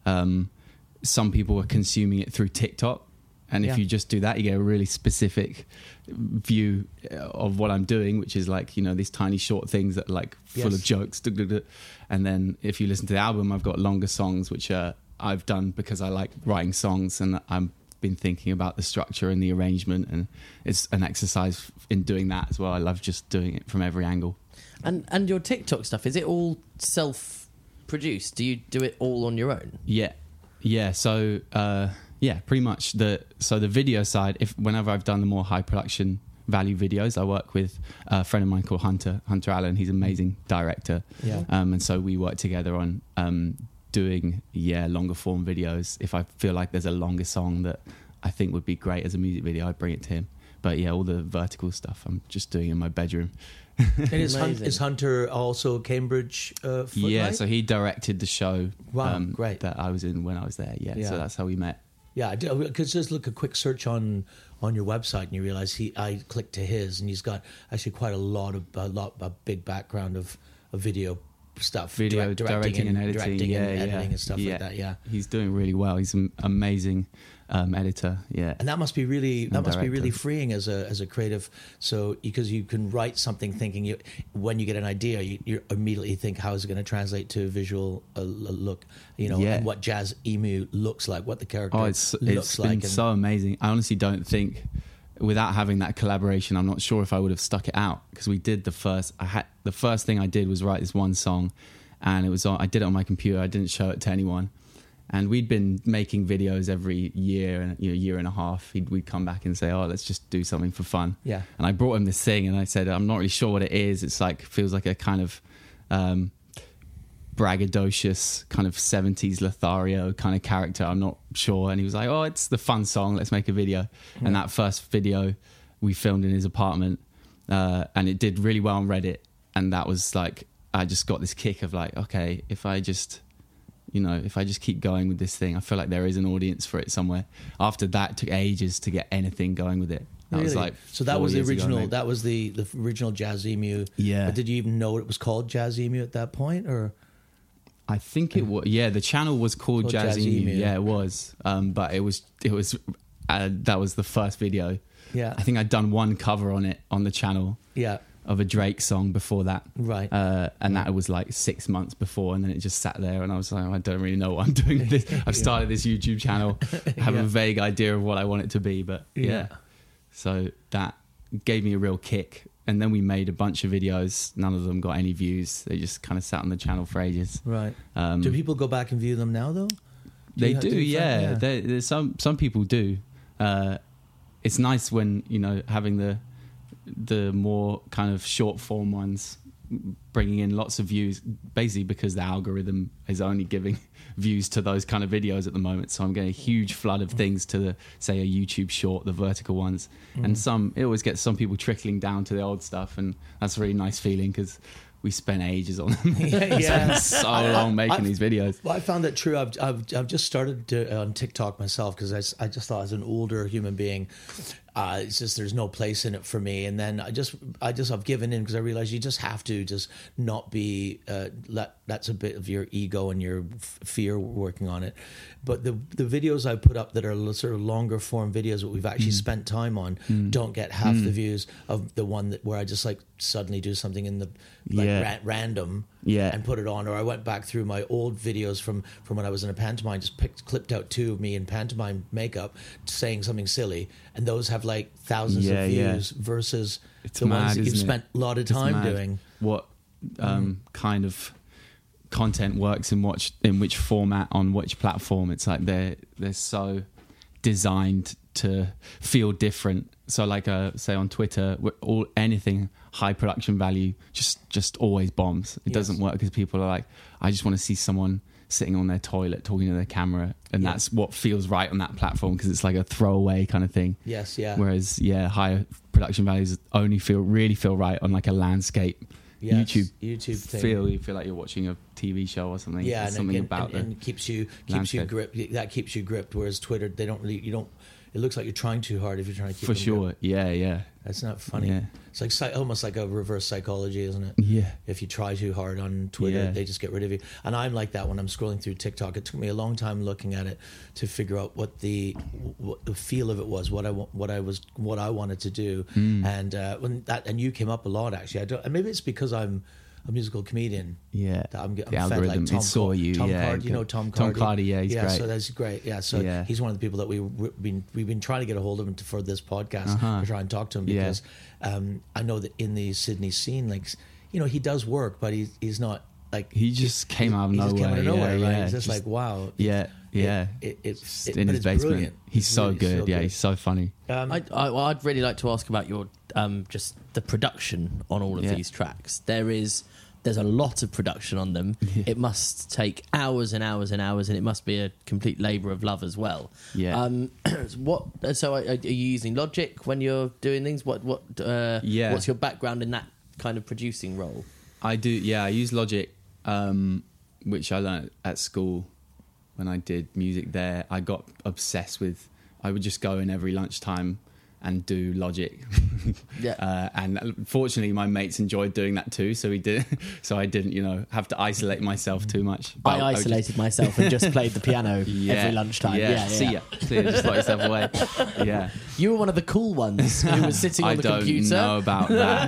S5: Um, some people are consuming it through TikTok. And if
S3: Yeah.
S5: you just do that, you get a really specific view of what I'm doing, which is like, you know, these tiny short things that are like full
S3: Yes.
S5: of jokes. And then if you listen to the album, I've got longer songs, which uh, I've done because I like writing songs, and I've been thinking about the structure and the arrangement. And it's an exercise in doing that as well. I love just doing it from every angle.
S4: And and your TikTok stuff, is it all self-produced? Do you do it all on your own?
S5: Yeah. Yeah. So... Uh, Yeah, pretty much. The so the video side, if whenever I've done the more high production value videos, I work with a friend of mine called Hunter, Hunter Allen. He's an amazing director.
S3: Yeah.
S5: Um, and so we work together on um, doing, yeah, longer form videos. If I feel like there's a longer song that I think would be great as a music video, I bring it to him. But yeah, all the vertical stuff I'm just doing in my bedroom.
S3: And is, Hun- is Hunter also Cambridge uh, Footlight?
S5: Yeah, so he directed the show
S3: Wow,
S5: um,
S3: great.
S5: that I was in when I was there. Yeah,
S3: Yeah.
S5: so that's how we met.
S3: Yeah, I did, because just look a quick search on on your website, and you realize he. I clicked to his, and he's got actually quite a lot of a lot a big background of, of video stuff,
S5: Video
S3: direct-
S5: directing, and editing,
S3: directing
S5: yeah,
S3: and
S5: yeah,
S3: editing and stuff
S5: yeah.
S3: like that. Yeah,
S5: He's doing really well. He's an amazing um, editor. Yeah,
S3: and that must be really that
S5: And
S3: must be
S5: director.
S3: really freeing as a as a creative. So because you can write something thinking you when you get an idea, you, you immediately think how is it going to translate to a visual uh, look, you know,
S5: Yeah.
S3: and what Jazz Emu looks like, what the character
S5: Oh, it's
S3: looks
S5: it's been
S3: like. and-
S5: so amazing. I honestly don't think without having that collaboration, I'm not sure if I would have stuck it out, because we did the first. I had the first thing I did was write this one song, and it was on. I did it on my computer. I didn't show it to anyone. And we'd been making videos every year and you know, year and a half. He'd, we'd come back and say, "Oh, let's just do something for fun."
S3: Yeah.
S5: And I brought him this thing, and I said, "I'm not really sure what it is. It's like feels like a kind of um, braggadocious kind of seventies Lothario kind of character. I'm not sure." And he was like, "Oh, it's the fun song. Let's make a video."
S3: Yeah.
S5: And that first video we filmed in his apartment, uh, and it did really well on Reddit. And that was like, I just got this kick of like, okay, if I just you know, if I just keep going with this thing, I feel like there is an audience for it somewhere. After that, it took ages to get anything going with it. That
S3: Really?
S5: was like
S3: so that
S5: four
S3: was the
S5: years ago,
S3: original.
S5: maybe.
S3: that was the the original Jazz Emu.
S5: Yeah.
S3: But did you even know it was called Jazz Emu at that point, or?
S5: I think it was. Yeah, the channel was called
S3: Called
S5: Jazz
S3: Jazz
S5: Emu.
S3: Emu.
S5: Yeah, it was. Um, but it was. It was. Uh, that was the first video.
S3: Yeah.
S5: I think I'd done one cover on it on the channel.
S3: Yeah.
S5: Of a Drake song before that.
S3: Right.
S5: Uh, and that was like six months before, and then it just sat there, and I was like, I don't really know what I'm doing with this. I've started this YouTube channel. I have
S3: Yeah.
S5: a vague idea of what I want it to be, but yeah.
S3: Yeah.
S5: So that gave me a real kick. And then we made a bunch of videos. None of them got any views. They just kind of sat on the channel for ages.
S3: Right.
S5: Um,
S3: do people go back and view them now, though?
S5: They
S3: you have
S5: do,
S3: to find-
S5: yeah.
S3: yeah.
S5: There- there's some some people do. Uh, it's nice when you know having the the more kind of short form ones bringing in lots of views, basically because the algorithm is only giving views to those kind of videos at the moment. So I'm getting a huge flood of things to the say a YouTube short, the vertical ones,
S3: Mm.
S5: and some it always gets some people trickling down to the old stuff, and that's a really nice feeling because we spent ages on them.
S3: Yeah, yeah.
S5: so long making
S3: I've-
S5: these videos.
S3: Well, I found that true. I've I've, I've just started to, on TikTok myself because I, s- I just thought as an older human being, uh, it's just there's no place in it for me. And then I just I just I've given in because I realized you just have to just not be uh, let that's a bit of your ego and your f- fear working on it. But the the videos I put up that are l- sort of longer form videos that we've actually
S5: Mm.
S3: spent time on
S5: Mm.
S3: don't get half
S5: Mm.
S3: the views of the one that where I just like suddenly do something in the like
S5: Yeah.
S3: ra- random
S5: Yeah.
S3: and put it on. Or I went back through my old videos from from when I was in a pantomime, just picked clipped out two of me in pantomime makeup saying something silly, and those have like thousands
S5: Yeah,
S3: of
S5: yeah.
S3: views versus
S5: It's
S3: the
S5: mad,
S3: ones that you've
S5: isn't it?
S3: spent a lot of
S5: It's
S3: time
S5: mad
S3: doing.
S5: what um, kind of content works in which in which format on which platform. It's like they're they're so designed to feel different. So like uh, say on Twitter, wh- all anything high production value just just always bombs. It
S3: Yes.
S5: doesn't work because people are like, I just want to see someone sitting on their toilet talking to their camera, and
S3: Yeah.
S5: that's what feels right on that platform because it's like a throwaway kind of thing.
S3: Yes, yeah.
S5: Whereas yeah, higher production values only feel really feel right on like a landscape.
S3: Yes,
S5: YouTube,
S3: YouTube thing.
S5: feel you feel like you're watching a T V show or something.
S3: Yeah,
S5: There's
S3: and,
S5: something
S3: and,
S5: about
S3: and, and
S5: the
S3: keeps you keeps you
S5: landscape.
S3: gripped. That keeps you gripped. Whereas Twitter, they don't really. You don't. It looks like you're trying too hard if you're trying to keep
S5: for
S3: them
S5: sure.
S3: gripped.
S5: Yeah, yeah.
S3: It's not funny.
S5: Yeah.
S3: It's like psy- almost like a reverse psychology, isn't it?
S5: Yeah.
S3: If you try too hard on Twitter,
S5: Yeah.
S3: they just get rid of you. And I'm like that when I'm scrolling through TikTok. It took me a long time looking at it to figure out what the what the feel of it was, what I wa- what I was what I wanted to do.
S5: Mm.
S3: And uh, when that and you came up a lot actually. I don't. And maybe it's because I'm a musical comedian.
S5: Yeah,
S3: that I'm,
S5: the
S3: I'm fed
S5: algorithm,
S3: like Tom
S5: it saw
S3: Car-
S5: you,
S3: Tom
S5: yeah,
S3: Cardy, you
S5: good.
S3: know Tom Cardy.
S5: Tom Cardy, yeah, he's
S3: yeah,
S5: great.
S3: so that's great. Yeah, so
S5: Yeah.
S3: he's one of the people that we we've been we've been trying to get a hold of him to, for this podcast
S5: Uh-huh.
S3: to try and talk to him
S5: Yeah.
S3: because um, I know that in the Sydney scene, like you know, he does work, but he's he's not like
S5: He just came out of
S3: he just
S5: nowhere.
S3: came out of nowhere,
S5: yeah,
S3: right?
S5: yeah.
S3: It's just, like wow.
S5: Yeah, yeah.
S3: It, it, it's
S5: Just
S3: it,
S5: in
S3: but
S5: his
S3: it's
S5: basement.
S3: brilliant.
S5: He's
S3: It's
S5: so
S3: really
S5: good.
S3: so
S5: yeah,
S3: good.
S5: he's so funny.
S3: Um,
S4: I, I, well, I'd really like to ask about your um, just the production on all of
S5: Yeah.
S4: these tracks. There is there's a lot of production on them. It must take hours and hours and hours, and it must be a complete labour of love as well.
S5: Yeah.
S4: Um, what? So, are, are you using Logic when you're doing things? What? What? Uh,
S5: Yeah.
S4: What's your background in that kind of producing role?
S5: I do, yeah. I use Logic, um, which I learned at school when I did music there. I got obsessed with. I would just go in every lunchtime and do Logic.
S4: Yeah.
S5: Uh, and fortunately, my mates enjoyed doing that too. So we did. So I didn't, you know, have to isolate myself too much. But
S4: I
S5: would
S4: isolated
S5: just-
S4: myself and just played the piano
S5: Yeah,
S4: every lunchtime.
S5: Yeah,
S4: Yeah, yeah.
S5: see ya, see ya. Just lock yourself away. Yeah.
S4: You were one of the cool ones who was sitting on
S5: I
S4: the
S5: don't
S4: computer.
S5: know about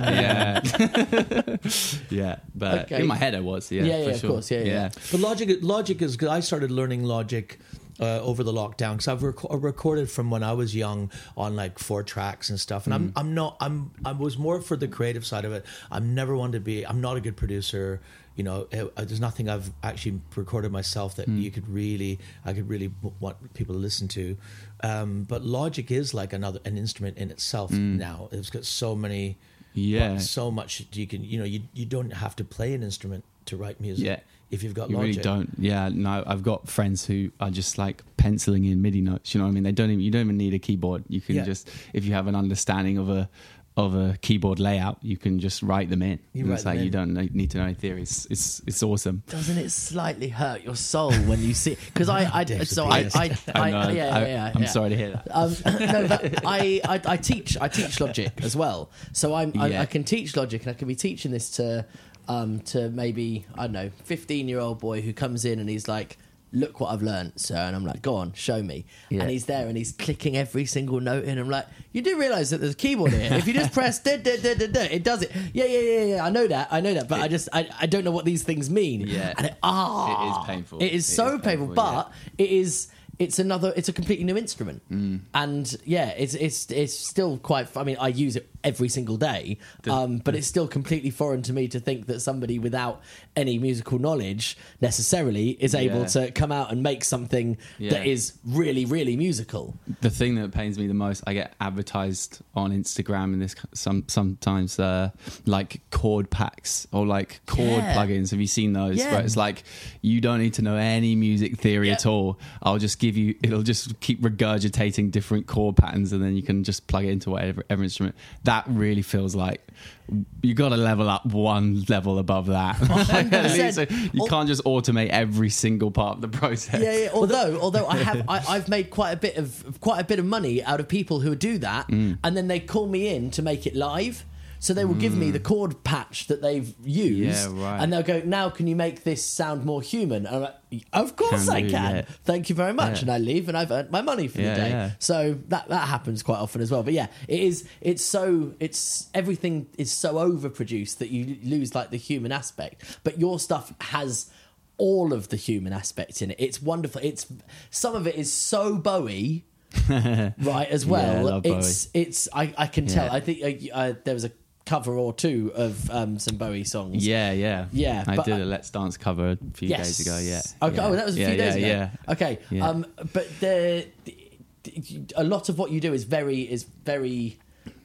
S5: that. Yeah, yeah, but
S4: Okay.
S5: in my head I was. Yeah,
S4: Yeah, yeah,
S5: for
S4: of
S5: sure.
S4: course, yeah, yeah.
S3: But Logic, Logic is good. I started learning Logic uh, over the lockdown because I've rec- recorded from when I was young on like four tracks and stuff. And I'm, I'm not, I'm, I was more for the creative side of it. I'm never wanted to be. I'm not a good producer. You know, it, uh, there's nothing I've actually recorded myself that you could really, I could really w- want people to listen to. Um, but Logic is like another an instrument in itself now. It's got so many,
S5: Yeah.
S3: so much you can. You know, you you don't have to play an instrument to write music.
S5: Yeah.
S3: If you've got
S5: You
S3: Logic.
S5: really don't. Yeah, no, I've got friends who are just like penciling in MIDI notes. You know what I mean? They don't even. You don't even need a keyboard. You can
S3: Yeah.
S5: just, if you have an understanding of a of a keyboard layout, you can just write them in.
S3: You
S5: And
S3: write
S5: it's like
S3: them
S5: you
S3: in.
S5: don't know- need to know any theories. It's it's awesome.
S4: Doesn't it slightly hurt your soul when you see? Because I, I,
S3: Dave's
S4: so
S3: a
S4: I,
S3: beast.
S4: I, I,
S5: I know.
S4: yeah,
S5: I,
S4: yeah, yeah,
S5: I'm
S4: yeah.
S5: sorry to hear that.
S4: Um, no, but I, I, I teach, I teach Logic as well. So I'm, I,
S5: Yeah.
S4: I can teach Logic, and I can be teaching this to, um, to maybe I don't know, fifteen year old boy who comes in and he's like, "Look what I've learnt, sir," and I'm like, "Go on, show me."
S5: Yeah.
S4: And he's there and he's clicking every single note in. I'm like, "You do realise that there's a keyboard here? If you just press, da, da, da, da, da, it does it." Yeah, yeah, yeah, yeah. I know that, I know that, but I just, I, I don't know what these things mean.
S5: Yeah.
S4: and it, ah,
S5: It is painful.
S4: It is
S5: It
S4: so
S5: is
S4: painful,
S5: painful,
S4: but it is. It's another. It's a completely new instrument,
S5: Mm.
S4: and yeah, it's it's it's still quite. I mean, I use it every single day, um, but it's still completely foreign to me to think that somebody without any musical knowledge necessarily is able
S5: Yeah.
S4: to come out and make something
S5: Yeah.
S4: that is really, really musical.
S5: The thing that pains me the most, I get advertised on Instagram and this some sometimes uh, like chord packs or like chord
S4: Yeah.
S5: plugins. Have you seen those?
S4: Yeah.
S5: Where it's like you don't need to know any music theory at all. I'll just give you. It'll just keep regurgitating different chord patterns, and then you can just plug it into whatever every instrument. That really feels like you got to level up one level above that. At least you can't just automate every single part of the process.
S4: Yeah, yeah. Although, although I have, I, I've made quite a bit of quite a bit of money out of people who do that,
S5: Mm.
S4: and then they call me in to make it live. So they will give me the chord patch that they've used,
S5: Mm. Yeah, right.
S4: and they'll go, "Now, can you make this sound more human?" And I'm like, "Of course
S5: Can
S4: I
S5: do,
S4: can.
S5: yeah.
S4: Thank you very much."
S5: Yeah.
S4: And I leave, and I've earned my money for
S5: Yeah,
S4: the day.
S5: yeah.
S4: So that that happens quite often as well. But yeah, it is. It's so. It's everything is so overproduced that you lose like the human aspect. But your stuff has all of the human aspect in it. It's wonderful. It's some of it is so Bowie, right? As well.
S5: Yeah, I love
S4: it's it's. I, I can tell.
S5: Yeah.
S4: I think uh, uh, there was a cover or two of um, some Bowie songs.
S5: Yeah, yeah,
S4: Yeah,
S5: I
S4: but-
S5: did a Let's Dance cover a few
S4: Yes.
S5: days ago. Yeah.
S4: Okay.
S5: yeah.
S4: Oh, that was a few
S5: yeah,
S4: days
S5: yeah,
S4: ago.
S5: Yeah.
S4: Okay.
S5: Yeah.
S4: Um, but the, the a lot of what you do is very is very.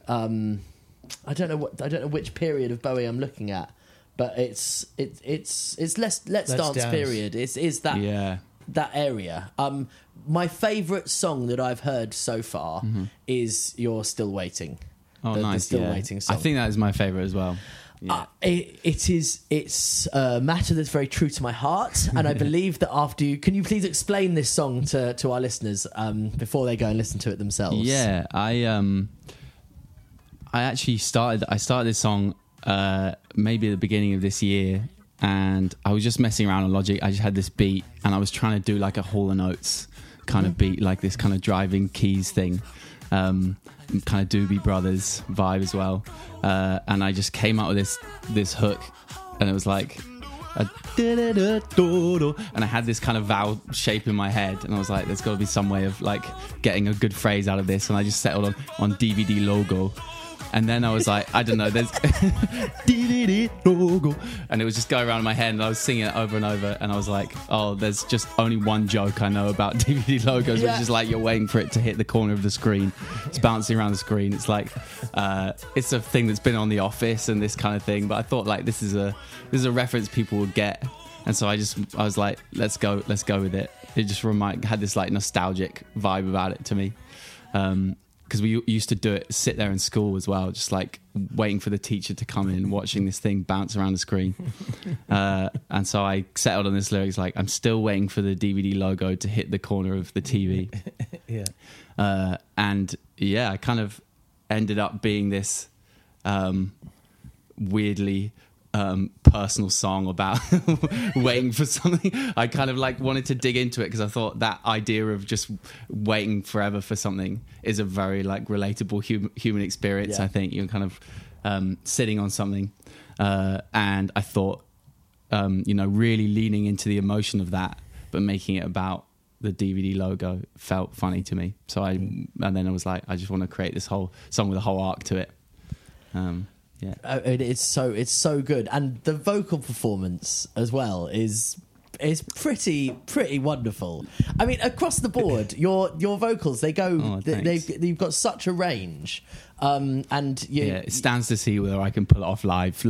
S4: Um, I don't know what I don't know which period of Bowie I'm looking at, but it's it, it's it's less Let's,
S3: Let's
S4: Dance,
S3: Dance.
S4: period. It's is that
S5: Yeah.
S4: that area. Um, my favourite song that I've heard so far is "You're Still Waiting."
S5: Oh,
S4: the, the
S5: nice.
S4: Still
S5: yeah.
S4: Waiting song.
S5: I think that is my favorite as well. Yeah.
S4: Uh, it, it is. It's a matter that's very true to my heart, and I believe that after you, can you please explain this song to, to our listeners um, before they go and listen to it themselves?
S5: Yeah, I um, I actually started. I started this song uh, maybe at the beginning of this year, and I was just messing around on Logic. I just had this beat, and I was trying to do like a Hall and Oates kind of beat, like this kind of driving keys thing, um, kind of Doobie Brothers vibe as well. Uh, and I just came out with this this hook, and it was like. A and I had this kind of vowel shape in my head, and I was like, there's got to be some way of like getting a good phrase out of this, and I just settled on, on D V D logo. And then I was like, I don't know, there's D V D logo, and it was just going around in my head, and I was singing it over and over, and I was like, oh, there's just only one joke I know about D V D logos,
S4: Yeah.
S5: which is like you're waiting for it to hit the corner of the screen. It's bouncing around the screen. It's like uh, it's a thing that's been on The Office and this kind of thing. But I thought like this is a this is a reference people would get, and so I just I was like, let's go, let's go with it. It just remind had this like nostalgic vibe about it to me. Um, because we used to do it, sit there in school as well, just like waiting for the teacher to come in, watching this thing bounce around the screen. Uh, and so I settled on this lyrics like, I'm still waiting for the D V D logo to hit the corner of the T V.
S3: Yeah.
S5: Uh, and yeah, I kind of ended up being this um, weirdly um, personal song about waiting for something. I kind of like wanted to dig into it because I thought that idea of just waiting forever for something is a very like relatable hum- human experience.
S4: Yeah.
S5: I think you're kind of um, sitting on something, uh, and I thought, um, you know, really leaning into the emotion of that, but making it about the D V D logo felt funny to me. So I, and then I was like, I just want to create this whole song with a whole arc to it. Um, Yeah,
S4: Uh, it- it's so it's so good, and the vocal performance as well is is pretty pretty wonderful. I mean, across the board, your your vocals they go
S5: Oh,
S4: they,
S5: thanks.
S4: they've you've got such a range, um, and you,
S5: yeah, it stands to see whether I can pull it off live.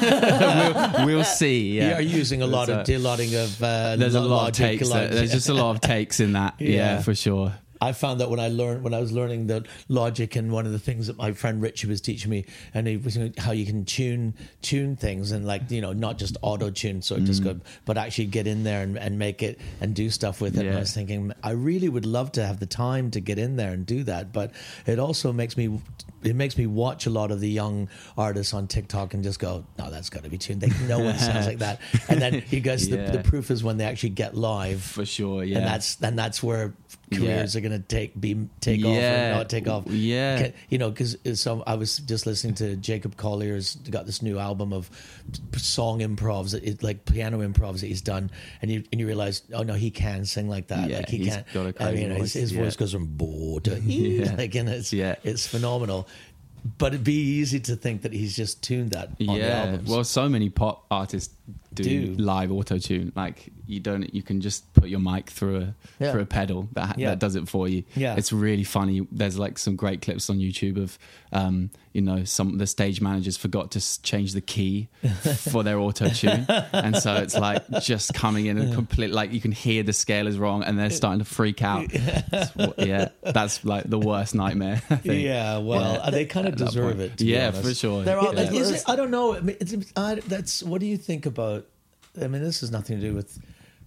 S5: we'll, we'll see. Yeah,
S3: You are using a lot
S5: There's
S3: of delotting of. Uh,
S5: There's a
S3: lo-
S5: lot of
S3: logic
S5: takes.
S3: lines.
S5: There. There's just a lot of takes in that. Yeah,
S3: Yeah.
S5: for sure.
S3: I found that when I learned when I was learning the Logic, and one of the things that my friend Richie was teaching me, and he was, you know, how you can tune tune things, and like, you know, not just auto tune, so it just go, but actually get in there and, and make it and do stuff with it. And
S5: Yeah.
S3: I was thinking, I really would love to have the time to get in there and do that, but it also makes me it makes me watch a lot of the young artists on TikTok and just go, no, that's got to be tuned. They, no one sounds like that. And then you guys,
S5: Yeah.
S3: the, the proof is when they actually get live,
S5: For sure. Yeah,
S3: and that's and that's where careers
S5: Yeah.
S3: are going to take be take off
S5: Yeah.
S3: or not take off.
S5: Yeah.
S3: Can- you know, because so I was just listening to Jacob Collier's got this new album of song improvs, it, like piano improvs that he's done, and you and you realize, oh no, he can sing like that.
S5: Yeah,
S3: like he
S5: he's
S3: can't.
S5: got a
S3: I
S5: crazy
S3: mean, his,
S5: voice,
S3: his
S5: yeah.
S3: voice goes from bo to e,
S5: Yeah.
S3: like, and it's
S5: Yeah.
S3: it's phenomenal. But it'd be easy to think that he's just tuned that on the
S5: Yeah,
S3: albums.
S5: well, so many pop artists do,
S3: Do.
S5: live auto tune. Like you don't, you can just put your mic through a
S3: Yeah.
S5: through a pedal that
S3: Yeah.
S5: that does it for you.
S3: Yeah.
S5: It's really funny. There's like some great clips on YouTube of, um, you know, some the stage managers forgot to s- change the key for their auto tune, and so it's like just coming in and complete. Like you can hear the scale is wrong, and they're starting to freak out. It's what- yeah, that's like the worst nightmare. I think.
S3: Yeah, well,
S5: Yeah.
S3: they kind of
S5: At that
S3: deserve
S5: point.
S3: it. To be
S5: Yeah,
S3: honest.
S5: for sure.
S4: There are-
S5: Yeah.
S3: Is it, I don't know. I mean, it's, I, that's what do you think about? I mean, this has nothing to do with.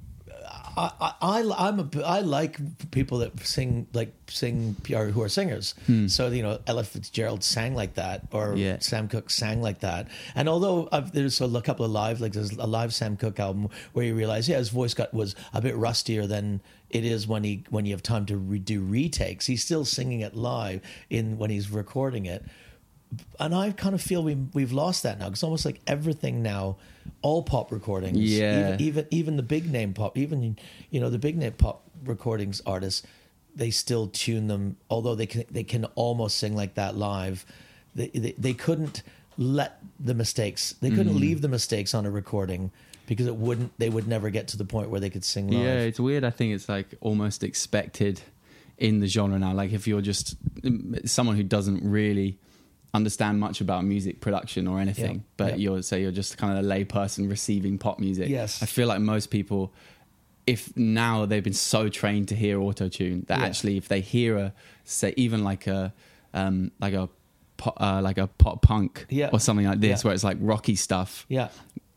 S3: I, I, I I'm a I like people that sing like sing or who are singers. So you know, Ella Fitzgerald sang like that, or
S5: Yeah.
S3: Sam Cooke sang like that. And although I've, there's a couple of live, like there's a live Sam Cooke album where you realize, yeah, his voice got was a bit rustier than it is when he when you have time to redo retakes. He's still singing it live in when he's recording it. And I kind of feel we we've lost that now. It's almost like everything now, all pop recordings,
S5: Yeah.
S3: even, even even the big name pop, even you know the big name pop recordings artists, they still tune them. Although they can they can almost sing like that live, they they, they couldn't let the mistakes. They couldn't leave the mistakes on a recording because it wouldn't. They would never get to the point where they could sing live.
S5: Yeah, it's weird. I think it's like almost expected in the genre now. Like if you're just someone who doesn't really understand much about music production or anything,
S3: Yeah,
S5: but
S3: yeah.
S5: you're say you're just kind of a lay person receiving pop music.
S3: Yes.
S5: I feel like most people, if now they've been so trained to hear auto-tune that
S3: Yeah.
S5: actually if they hear a say even like a um like a pop, uh, like a pop punk
S3: Yeah.
S5: or something like this
S3: Yeah.
S5: where it's like rocky stuff,
S3: Yeah.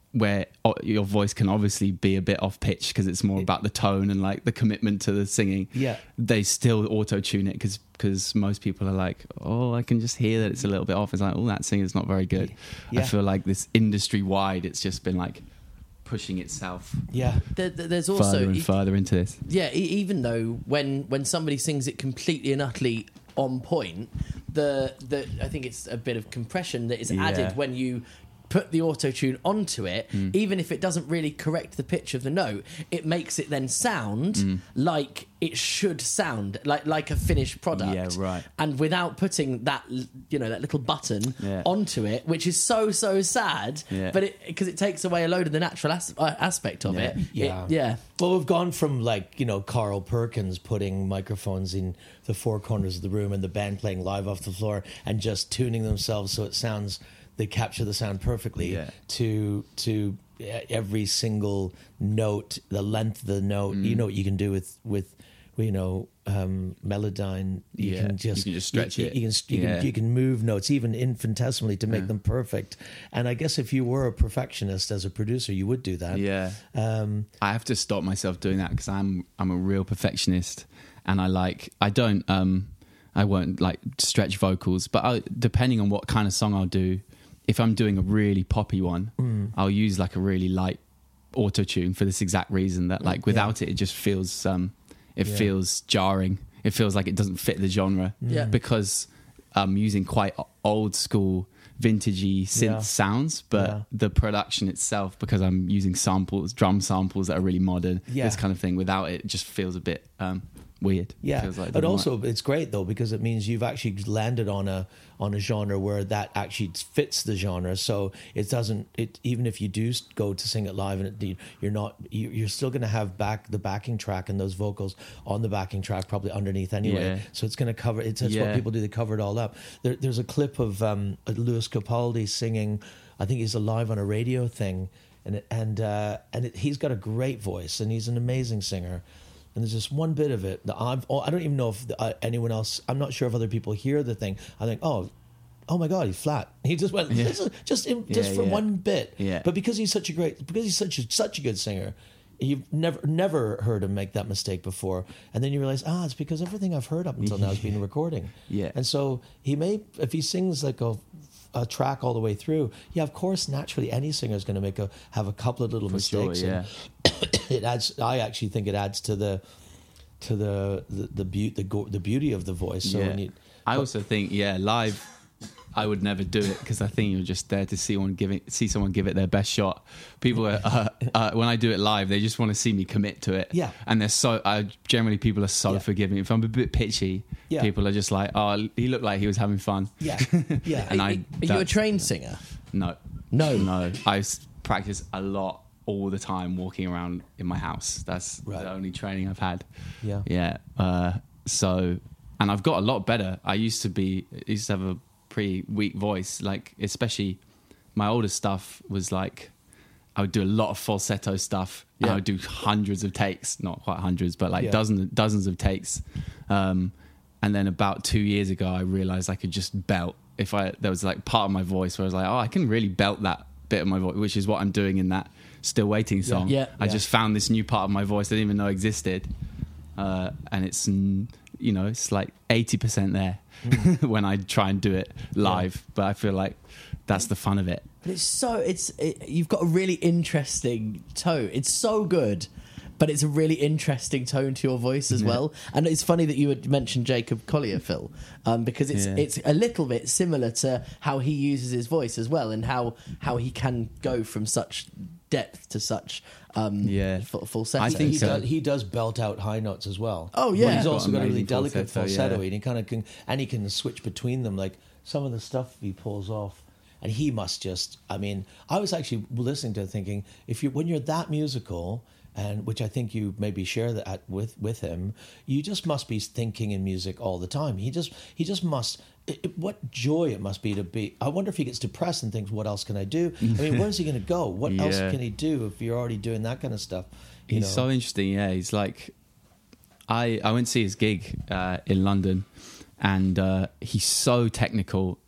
S5: where o- your voice can obviously be a bit off pitch because it's more about the tone and like the commitment to the singing.
S3: Yeah.
S5: They still auto tune it because because most people are like, oh, I can just hear that it's a little bit off. It's like, oh, that singer's not very good.
S3: Yeah.
S5: I feel like this industry wide, it's just been like pushing itself.
S3: Yeah.
S4: There, there- there's also
S5: further and
S4: e-
S5: further into this.
S4: Yeah, e- even though when when somebody sings it completely and utterly on point, the the I think it's a bit of compression that is
S5: Yeah.
S4: added when you put the auto tune onto it.
S5: Mm.
S4: Even if it doesn't really correct the pitch of the note, it makes it then sound
S5: Mm.
S4: like it should sound, like like a finished product.
S5: Yeah, right.
S4: And without putting that l- you know that little button
S5: Yeah.
S4: onto it, which is so so sad.
S5: Yeah.
S4: But it because it takes away a load of the natural as- uh, aspect of
S5: Yeah.
S4: it.
S3: Yeah.
S4: It- yeah.
S3: Well, we've gone from like, you know, Carl Perkins putting microphones in the four corners of the room and the band playing live off the floor and just tuning themselves so it sounds, they capture the sound perfectly,
S5: Yeah.
S3: to to every single note, the length of the note.
S5: Mm.
S3: You know what you can do with, with you know, um, Melodyne. You
S5: Yeah,
S3: can just
S5: you can just stretch
S3: you,
S5: it.
S3: You can, you,
S5: Yeah.
S3: can, you can move notes even infinitesimally to make
S5: Yeah.
S3: them perfect. And I guess if you were a perfectionist as a producer, you would do that.
S5: Yeah.
S3: Um,
S5: I have to stop myself doing that because I'm I'm a real perfectionist, and I like I don't um I won't like stretch vocals, but I, depending on what kind of song I'll do, if I'm doing a really poppy one,
S3: Mm.
S5: I'll use like a really light auto tune for this exact reason that like without it, it just feels um it
S3: Yeah.
S5: feels jarring. It feels like it doesn't fit the genre.
S4: Yeah.
S5: Because I'm using quite old school, vintagey synth
S3: Yeah.
S5: sounds, but
S3: Yeah.
S5: the production itself, because I'm using samples, drum samples that are really modern,
S3: Yeah.
S5: this kind of thing. Without it, it just feels a bit um, weird.
S3: Yeah,
S5: Feels like it
S3: but
S5: doesn't
S3: also
S5: work.
S3: it's great though because it means you've actually landed on a on a genre where that actually fits the genre. So it doesn't. It even if you do go to sing it live and it, you're not, you- you're still going to have back the backing track and those vocals on the backing track probably underneath anyway.
S5: Yeah.
S3: So it's going to cover. It's that's what
S5: Yeah.
S3: people do. They cover it all up. There, there's a clip of um, Louis Capaldi singing. I think he's live on a radio thing, and it, and uh, and it, he's got a great voice and he's an amazing singer. And there's just one bit of it that I've, oh, I don't even know if uh, anyone else, I'm not sure if other people hear the thing. I think, oh, oh my God, he's flat. He just went,
S5: Yeah.
S3: just, just, in, just
S5: Yeah,
S3: for
S5: yeah.
S3: one bit.
S5: Yeah.
S3: But because he's such a great, because he's such a, such a good singer, you've never, never heard him make that mistake before. And then you realize, ah, it's because everything I've heard up until now has been recording.
S5: Yeah.
S3: And so he may, if he sings like a, a track all the way through, yeah, of course, naturally, any singer is going to make a, have a couple of little
S5: For sure,
S3: mistakes.
S5: yeah.
S3: And it adds, I actually think it adds to the, to the the the, be- the, go- the beauty of the voice. So
S5: Yeah.
S3: when you,
S5: I also think, yeah, live, I would never do it because I think you're just there to see one give it, see someone give it their best shot. People are, uh, uh, when I do it live, they just want to see me commit to it.
S3: Yeah.
S5: And they're so, uh, generally people are so
S3: Yeah.
S5: forgiving. If I'm a bit pitchy,
S3: Yeah.
S5: people are just like, oh, he looked like he was having fun.
S3: yeah, yeah.
S5: And
S4: Are,
S5: I,
S4: are you a
S5: that's-
S4: trained singer?
S5: No.
S4: No.
S5: No. I s- practice a lot all the time walking around in my house. That's
S3: Right.
S5: the only training I've had.
S3: Yeah.
S5: Yeah. Uh, so, and I've got a lot better. I used to be, I used to have a pretty weak voice, like, especially my older stuff was like, I would do a lot of falsetto stuff. And
S4: Yeah.
S5: I would do hundreds of takes, not quite hundreds, but like
S3: Yeah.
S5: dozens, dozens of takes. Um, and then about two years ago, I realized I could just belt. If I, there was like part of my voice where I was like, oh, I can really belt that bit of my voice, which is what I'm doing in that Still Waiting song.
S4: Yeah.
S5: I
S3: Yeah.
S5: just found this new part of my voice I didn't even know existed. Uh, and it's, mm, you know, it's like eighty percent there when I try and do it live. But I feel like that's the fun of it.
S4: But it's so it's it, you've got a really interesting tone. It's so good, but it's a really interesting tone to your voice as
S5: Yeah.
S4: well. And it's funny that you had mentioned Jacob Collier, Phil, um, because it's
S5: Yeah.
S4: it's a little bit similar to how he uses his voice as well, and how how he can go from such depth to such um,
S5: Yeah.
S4: f- falsetto.
S5: I think
S3: he,
S5: so.
S3: does, he does belt out high notes as well.
S4: Oh, yeah.
S3: But he's
S4: He's got
S3: also got a really
S5: amazing
S3: delicate
S5: falsetto,
S3: falsetto,
S5: yeah.
S3: and he kind of can, and he can switch between them. Like some of the stuff he pulls off, and he must just. I mean, I was actually listening to it thinking, if you when you're that musical, and which I think you maybe share that with with him, you just must be thinking in music all the time. He just he just must. It, it- what joy it must be to be. I wonder if he gets depressed and thinks, "What else can I do?" I mean, where's he going to go? What else
S5: Yeah.
S3: can he do if you're already doing that kind of stuff? You
S5: He's
S3: know?
S5: so interesting. Yeah, he's like, I I went to see his gig uh, in London, and uh, he's so technical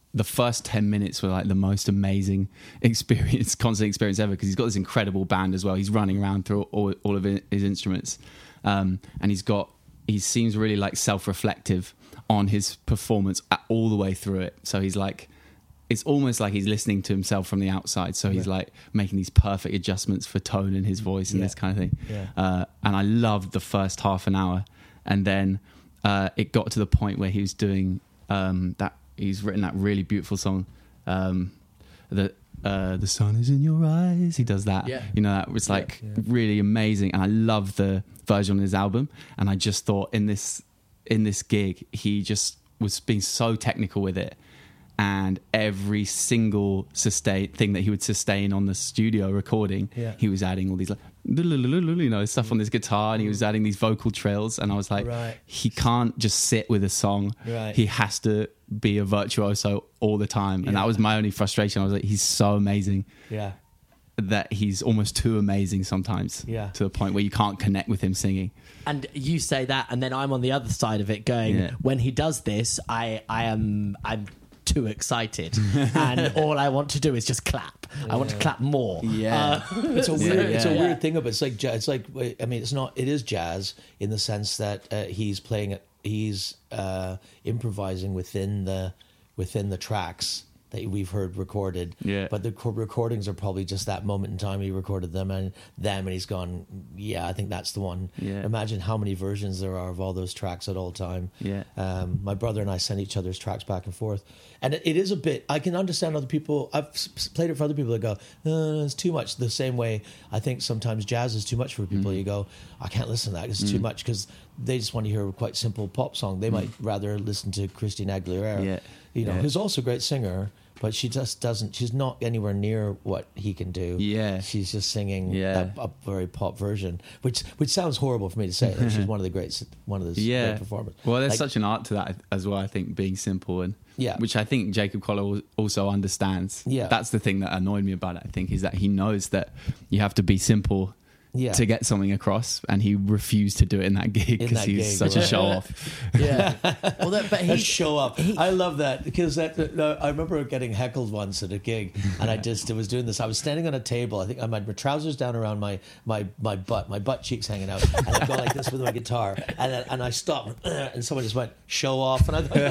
S5: the first ten minutes were like the most amazing experience, concert experience ever, because he's got this incredible band as well. He's running around through all, all of his instruments, um, and he's got he seems really like self-reflective on his performance all the way through it. So he's like, it's almost like he's listening to himself from the outside. So he's
S3: Yeah.
S5: like making these perfect adjustments for tone in his voice and
S3: Yeah.
S5: this kind of thing.
S3: Yeah.
S5: Uh, and I loved the first half an hour, and then uh, it got to the point where he was doing um, that. He's written that really beautiful song, um, the uh, the sun is in your eyes. He does that,
S4: Yeah.
S5: you know, that was like
S3: Yeah, yeah.
S5: really amazing, and I love the version on his album. And I just thought in this in this gig, he just was being so technical with it, and every single sustain thing that he would sustain on the studio recording,
S3: Yeah.
S5: he was adding all these like you know stuff on this guitar, and he was adding these vocal trails, and I was like,
S3: Right.
S5: he can't just sit with a song.
S3: Right.
S5: He has to be a virtuoso all the time, and
S3: Yeah.
S5: that was my only frustration. I was like, he's so amazing
S3: Yeah.
S5: that he's almost too amazing sometimes,
S3: Yeah.
S5: to the point where you can't connect with him singing.
S4: And you say that, and then I'm on the other side of it, going,
S5: Yeah.
S4: when he does this, I, I am, I'm too excited, and all I want to do is just clap. I want to clap more.
S5: Yeah.
S4: Uh,
S3: It's a
S5: Yeah,
S3: weird, it's a
S5: yeah.
S3: weird thing, but it's like ja- it's like I mean, it's not. It is jazz in the sense that uh, he's playing it. He's uh, improvising within the within the tracks that we've heard recorded.
S5: Yeah.
S3: But the co- recordings are probably just that moment in time he recorded them and them, and he's gone. Yeah, I think that's the one.
S5: Yeah.
S3: Imagine how many versions there are of all those tracks at all time.
S5: Yeah.
S3: Um, my brother and I send each other's tracks back and forth, and it, it is a bit. I can understand other people. I've s- s- played it for other people that go, uh, "It's too much." The same way I think sometimes jazz is too much for people. You go, "I can't listen to that. It's too much," because they just want to hear a quite simple pop song. They might rather listen to Christina Aguilera,
S5: Yeah.
S3: you know,
S5: Yeah.
S3: who's also a great singer. But she just doesn't. She's not anywhere near what he can do.
S5: Yeah.
S3: she's just singing
S5: Yeah.
S3: a, a very pop version, which which sounds horrible for me to say. Like she's one of the great, one of the
S5: Yeah.
S3: great performers.
S5: Well, there's
S3: Like,
S5: such an art to that as well, I think, being simple, and
S3: Yeah.
S5: which I think Jacob Collier also understands.
S3: Yeah.
S5: That's the thing that annoyed me about it, I think, is that he knows that you have to be simple
S3: Yeah.
S5: to get something across, and he refused to do it in that gig
S3: In
S5: because
S3: that
S5: he's
S3: gig,
S5: such
S3: right.
S5: a show off.
S4: yeah. Well, that, but he,
S3: Let's show up. I love that because that. Uh, I remember getting heckled once at a gig, and I just was doing this. I was standing on a table. I think I had my trousers down around my my my butt, my butt cheeks hanging out, and I go like this with my guitar, and then- and I stopped, and someone just went show off, and I thought,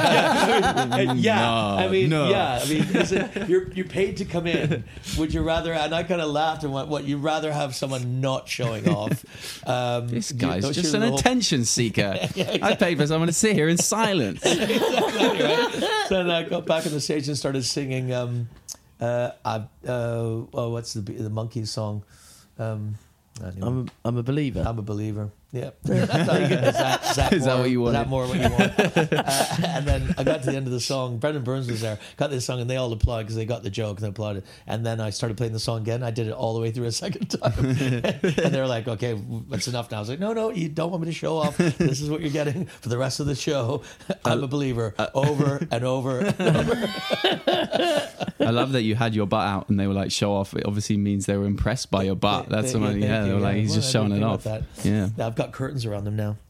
S3: yeah, yeah.
S5: No,
S3: I mean,
S5: no.
S3: yeah. I mean, is it, you're you're paid to come in. Would you rather? And I kind of laughed and went, "What? You'd rather have someone not showing off?" Um,
S5: This
S3: you-
S5: guy's
S3: don't
S5: just
S3: you
S5: an
S3: the whole-
S5: attention seeker. I paid for someone to sit here in silence.
S3: Exactly, right? So then I got back on the stage and started singing. Um, uh, I, uh, oh, what's the the Monkees song? Um, anyway.
S4: I'm, a, I'm a believer.
S3: I'm a believer. Yeah. Is that, is that,
S5: Is that
S3: more,
S5: what you
S3: Is that
S5: wanted?
S3: more what you want? uh, and then I got to the end of the song. Brendan Burns was there. Got this song, and they all applauded because they got the joke and they applauded. And then I started playing the song again. I did it all the way through a second time. And they were like, "Okay, that's enough now." I was like, "No, no, you don't want me to show off. This is what you're getting for the rest of the show. I'm a believer." Over and over and over.
S5: I love that you had your butt out and they were like, show off. It obviously means they were impressed by your butt.
S3: They-
S5: That's
S3: they-
S5: something,
S3: yeah,
S5: yeah,
S3: thank
S5: they
S3: you,
S5: were like,
S3: yeah.
S5: he's
S3: Well,
S5: just
S3: I didn't
S5: showing it
S3: think
S5: off.
S3: about that.
S5: Yeah.
S3: Now I've got curtains around them now.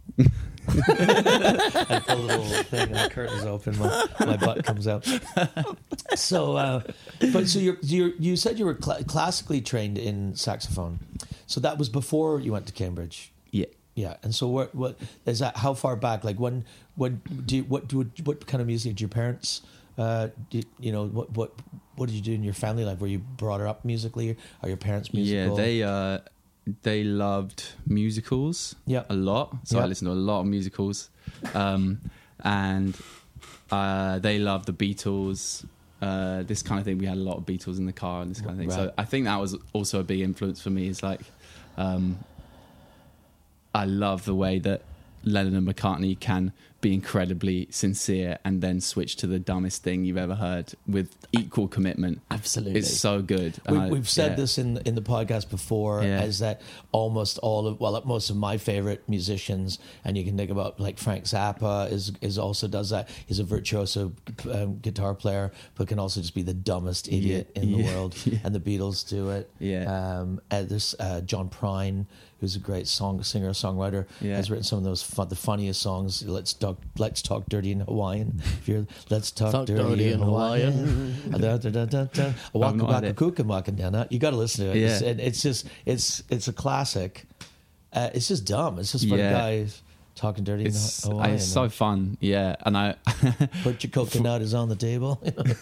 S3: I put a little thing and the curtains open, my, my butt comes out. So, uh, but so you're, you're, you said you were cl- classically trained in saxophone. So that was before you went to Cambridge.
S5: Yeah.
S3: Yeah, and so what? What is that? How far back? Like when? When do you, what? Do what kind of music did your parents? Uh, did, you know what? What? What did you do in your family life? Were you brought up musically? Are your parents musical?
S5: Yeah, they uh, they loved musicals
S3: Yeah.
S5: a lot. So
S3: Yeah.
S5: I listened to a lot of musicals. Um, and uh, they loved the Beatles, uh, this kind of thing. We had a lot of Beatles in the car and this kind of thing. So
S3: Right.
S5: I think that was also a big influence for me. It's like, um, I love the way that Lennon and McCartney can be incredibly sincere and then switch to the dumbest thing you've ever heard with equal commitment.
S4: Absolutely.
S5: It's so good.
S3: We,
S5: And I-
S3: we've said
S5: yeah.
S3: this in in the podcast before,
S5: Yeah.
S3: is that almost all of well, most of my favorite musicians, and you can think about like Frank Zappa is is also does that. He's a virtuoso um, guitar player, but can also just be the dumbest idiot
S5: Yeah.
S3: in the
S5: Yeah.
S3: world.
S5: Yeah.
S3: And the Beatles do it.
S5: Yeah.
S3: Um, and there's uh, John Prine, who's a great song singer songwriter,
S5: Yeah.
S3: has written some of those fun, the funniest songs. Let's Doug talk. Let's talk dirty in Hawaiian. If you're let's talk,
S4: Talk
S3: dirty,
S4: dirty
S3: in
S4: in
S3: Hawaiian. Da, da, da, da, da. Waka
S5: not
S3: waka
S5: had it.
S3: kuka walking down that. You got to listen to it.
S5: Yeah.
S3: It's, it- it's just it's it's a classic. Uh, it's just dumb. It's just for
S5: Yeah.
S3: guys talking dirty
S5: It's,
S3: in Hawaiian.
S5: it's so fun, yeah. And I,
S3: Put your coconut is on the table.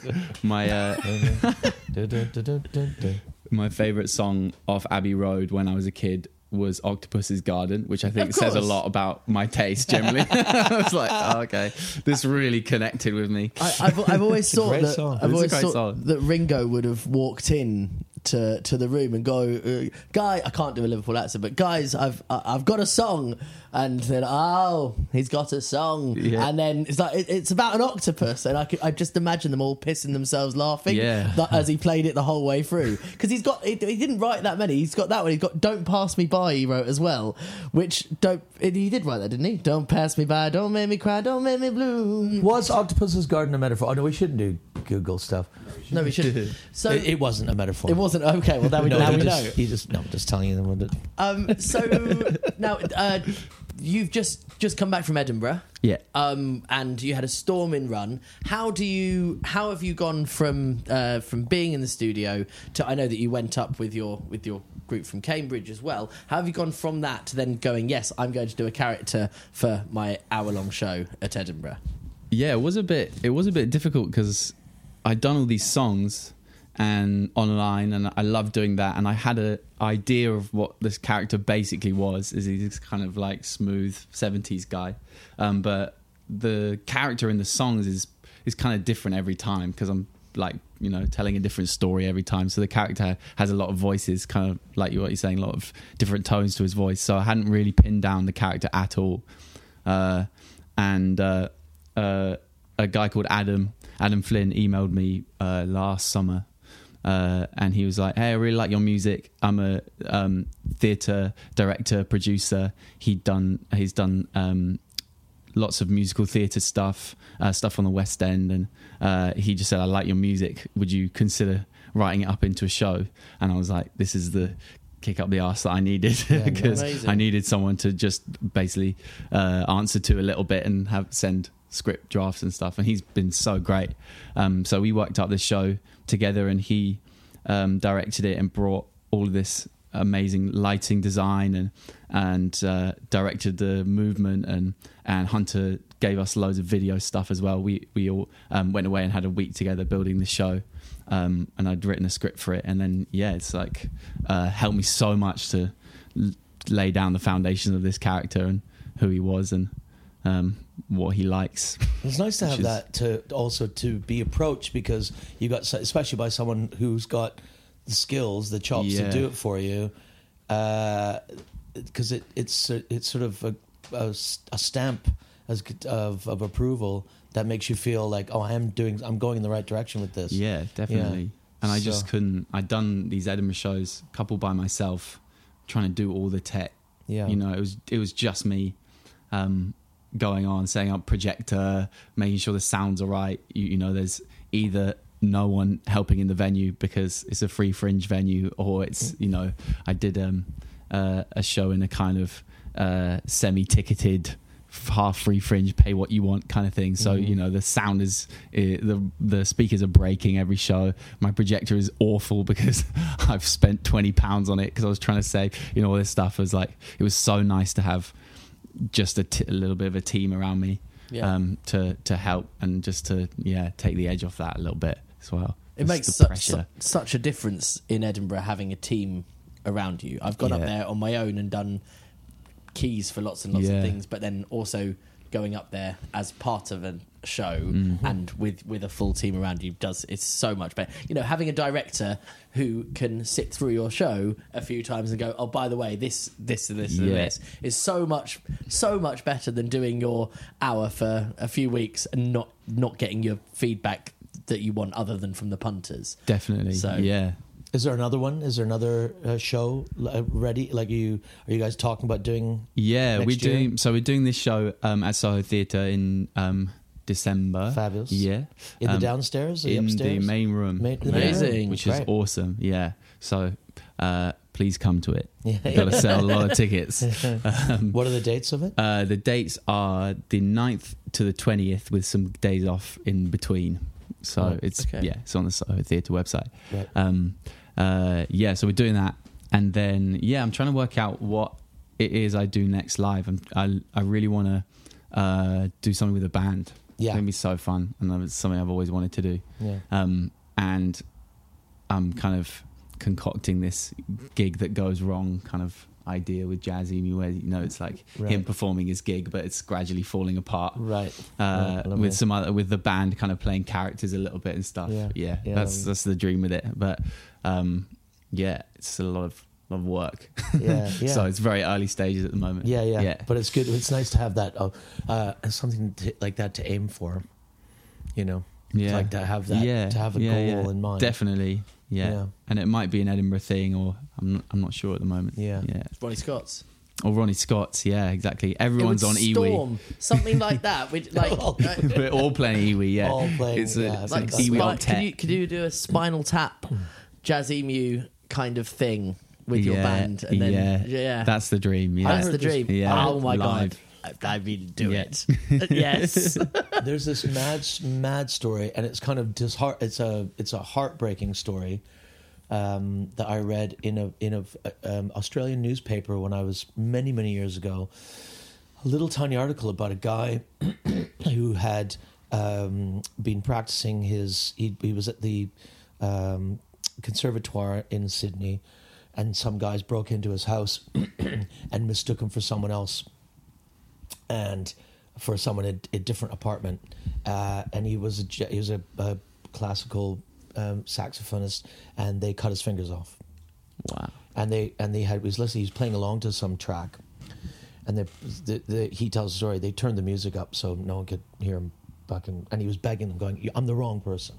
S5: my uh,
S3: Du- du- du- du- du- du.
S5: my favorite song off Abbey Road when I was a kid was Octopus's Garden, which I think
S4: Of
S5: says a
S4: course.
S5: lot about my taste generally. I was like, oh, okay, this really connected with me.
S4: I, I've, I've always
S3: a
S4: thought
S3: great
S4: that
S3: song.
S4: I've
S5: It's a
S4: always
S5: great
S4: thought
S5: song.
S4: that Ringo would have walked in to to the room and go, uh, "Guy, I can't do a Liverpool accent, but guys, I've I- I've got a song," and then oh, he's got a song,
S5: Yeah.
S4: and then it's like it, it's about an octopus, and I could, I just imagine them all pissing themselves laughing,
S5: Yeah.
S4: that, as he played it the whole way through, because he's got he, he didn't write that many, he's got that one, he's got "Don't Pass Me By" he wrote as well, which don't he did write that, didn't he? Don't pass me by, don't make me cry, don't make me blue.
S3: Was Octopus's Garden a metaphor? Oh no, we shouldn't do Google stuff.
S4: No, we should. So
S3: It, it wasn't a metaphor.
S4: it wasn't okay. Well, now we,
S3: No,
S4: now
S3: he
S4: we
S3: just,
S4: know.
S3: He just no, I'm just telling you what it.
S4: Um, so now uh, you've just just come back from Edinburgh.
S5: Yeah.
S4: Um, and you had a storming run. How do you? How have you gone from uh, from being in the studio to? I know that you went up with your with your group from Cambridge as well. How have you gone from that to then going? Yes, I'm going to do a character for my hour long show at Edinburgh.
S5: Yeah, it was a bit. It was a bit difficult because I'd done all these songs and online, and I loved doing that. And I had a idea of what this character basically was. Is he's this kind of like smooth seventies guy, um, but the character in the songs is is kind of different every time because I'm like you know telling a different story every time. So the character has a lot of voices, kind of like what you're saying, a lot of different tones to his voice. So I hadn't really pinned down the character at all, uh, and. Uh, Uh, a guy called Adam Adam Flynn emailed me uh, last summer, uh, and he was like, "Hey, I really like your music. I'm a um, theatre director, producer. He'd done he's done um, lots of musical theatre stuff, uh, stuff on the West End, and uh, he just said, I like your music. Would you consider writing it up into a show?" And I was like, "This is the kick up the arse that I needed because
S4: amazing.
S5: I needed someone to just basically uh, answer to a little bit and have send." Script drafts and stuff, and he's been so great. Um, so we worked up this show together, and he um, directed it and brought all of this amazing lighting design and and uh, directed the movement, and and Hunter gave us loads of video stuff as well. We we all um, went away and had a week together building the show, um, and I'd written a script for it, and then yeah, it's like uh, helped me so much to l- lay down the foundation of this character and who he was and. Um, what he likes.
S3: It's nice to have
S5: is-
S3: that to also to be approached because you got so- especially by someone who's got the skills, the chops
S5: Yeah.
S3: to do it for you, because it it's it's sort of a, a, a stamp as of of approval that makes you feel like, oh, I am doing, I'm going in the right direction with this.
S5: Yeah, definitely.
S3: Yeah.
S5: And I
S3: So-
S5: just couldn't. I'd done these Edinburgh shows, a couple by myself, trying to do all the tech.
S3: Yeah.
S5: You know, it was it was just me. Um, going on, setting up projector, making sure the sounds are right. You, you know, there's either no one helping in the venue because it's a free fringe venue, or it's, you know, I did um, uh, a show in a kind of uh, semi-ticketed, half free fringe, pay what you want kind of thing. So,
S3: Mhm.
S5: you know, the sound is, uh, the the speakers are breaking every show. My projector is awful because I've spent twenty pounds on it because I was trying to save, you know, all this stuff. It was like, it was so nice to have just a, t- a little bit of a team around me
S4: Yeah.
S5: um, to to help and just to yeah take the edge off that a little bit as well.
S4: It
S5: It's
S4: makes
S5: the
S4: such,
S5: pressure.
S4: su- such a difference in Edinburgh having a team around you. I've gone up
S5: Yeah.
S4: there on my own and done keys for lots and lots
S5: Yeah.
S4: of things, but then also going up there as part of a show
S5: Mm-hmm.
S4: and with with a full team around you does it's so much better. You know, having a director who can sit through your show a few times and go, oh, by the way, this this and this and
S5: Yeah.
S4: this is so much so much better than doing your hour for a few weeks and not not getting your feedback that you want other than from the punters.
S5: Definitely,
S4: So-
S5: yeah.
S3: Is there another one? Is there another uh, show uh, ready? Like you, are you guys talking about doing?
S5: Yeah,
S3: next
S5: we're
S3: year?
S5: doing so we're doing this show um, at Soho Theatre in um, December.
S3: Fabulous.
S5: Yeah,
S3: In the
S5: Um,
S3: downstairs, or the
S5: in
S3: upstairs?
S5: the main room,
S3: Main- the
S5: yeah,
S3: main
S4: room.
S5: which
S3: Great.
S5: is awesome. Yeah, so uh, please come to it.
S3: Yeah.
S5: Got to sell a lot of tickets. Um,
S3: what are the dates of it?
S5: Uh, the dates are the ninth to the twentieth with some days off in between. So
S3: Right,
S5: it's
S3: okay.
S5: yeah, it's on the Soho Theatre website.
S3: Right.
S5: Um, uh, yeah, so we're doing that, and then yeah, I'm trying to work out what it is I do next live. I'm, I I really want to uh, do something with a band.
S3: Yeah.
S5: It's gonna be so fun, and it's something I've always wanted to do.
S3: Yeah.
S5: Um, and I'm kind of concocting this gig that goes wrong kind of idea with Jazz Emu, where you know it's like
S3: Right.
S5: him performing his gig, but it's gradually falling apart.
S3: Right.
S5: Uh,
S3: Right, lovely.
S5: with some other with the band kind of playing characters a little bit and stuff.
S3: Yeah.
S5: Yeah,
S3: Yeah,
S5: that's
S3: lovely.
S5: that's the dream with it. But um, yeah, it's a lot of lot of work.
S3: Yeah, yeah.
S5: So it's very early stages at the moment.
S3: Yeah, yeah,
S5: yeah.
S3: But it's good. It's nice to have that, uh, uh, something to, like that to aim for. You know,
S5: Yeah.
S3: It's like to have that,
S5: yeah.
S3: to have a
S5: yeah,
S3: goal
S5: yeah.
S3: in mind.
S5: Definitely. Yeah.
S3: Yeah.
S5: And it might be an Edinburgh thing, or I'm not, I'm not sure at the moment.
S3: Yeah.
S5: Yeah.
S4: Ronnie Scott's.
S5: Or Ronnie Scott's. Yeah, exactly. Everyone's
S4: it would
S5: on Iwi.
S4: storm, something like that. We'd, like,
S5: We're all playing Iwi. Yeah.
S3: All playing,
S5: It's a,
S3: yeah,
S5: it's
S4: like
S5: an
S3: that's
S5: Iwi
S4: spi-
S5: octet.
S4: could you could you do a Spinal Tap, Jazz Emu kind of thing with your
S5: Yeah,
S4: band? And then,
S5: yeah.
S4: yeah,
S5: That's the dream. Yeah.
S4: that's the dream.
S5: Yeah.
S4: Oh my
S5: Live.
S4: god, I, I mean, do
S5: Yeah.
S4: it. Yes.
S3: There's this mad, mad story, and it's kind of disheart. It's a, it's a heartbreaking story um, that I read in a in a um, Australian newspaper when I was many, many years ago. A little tiny article about a guy who had um, been practicing his. He, he was at the um, conservatoire in Sydney, and some guys broke into his house and mistook him for someone else. And for someone in a different apartment, uh, and he was a j- he was a, a classical um, saxophonist, and they cut his fingers off.
S5: Wow.
S3: And they and they had he was listening. He was playing along to some track, and they, the, the, he tells the story. They turned the music up so no one could hear him fucking, and he was begging them, going, "I'm the wrong person."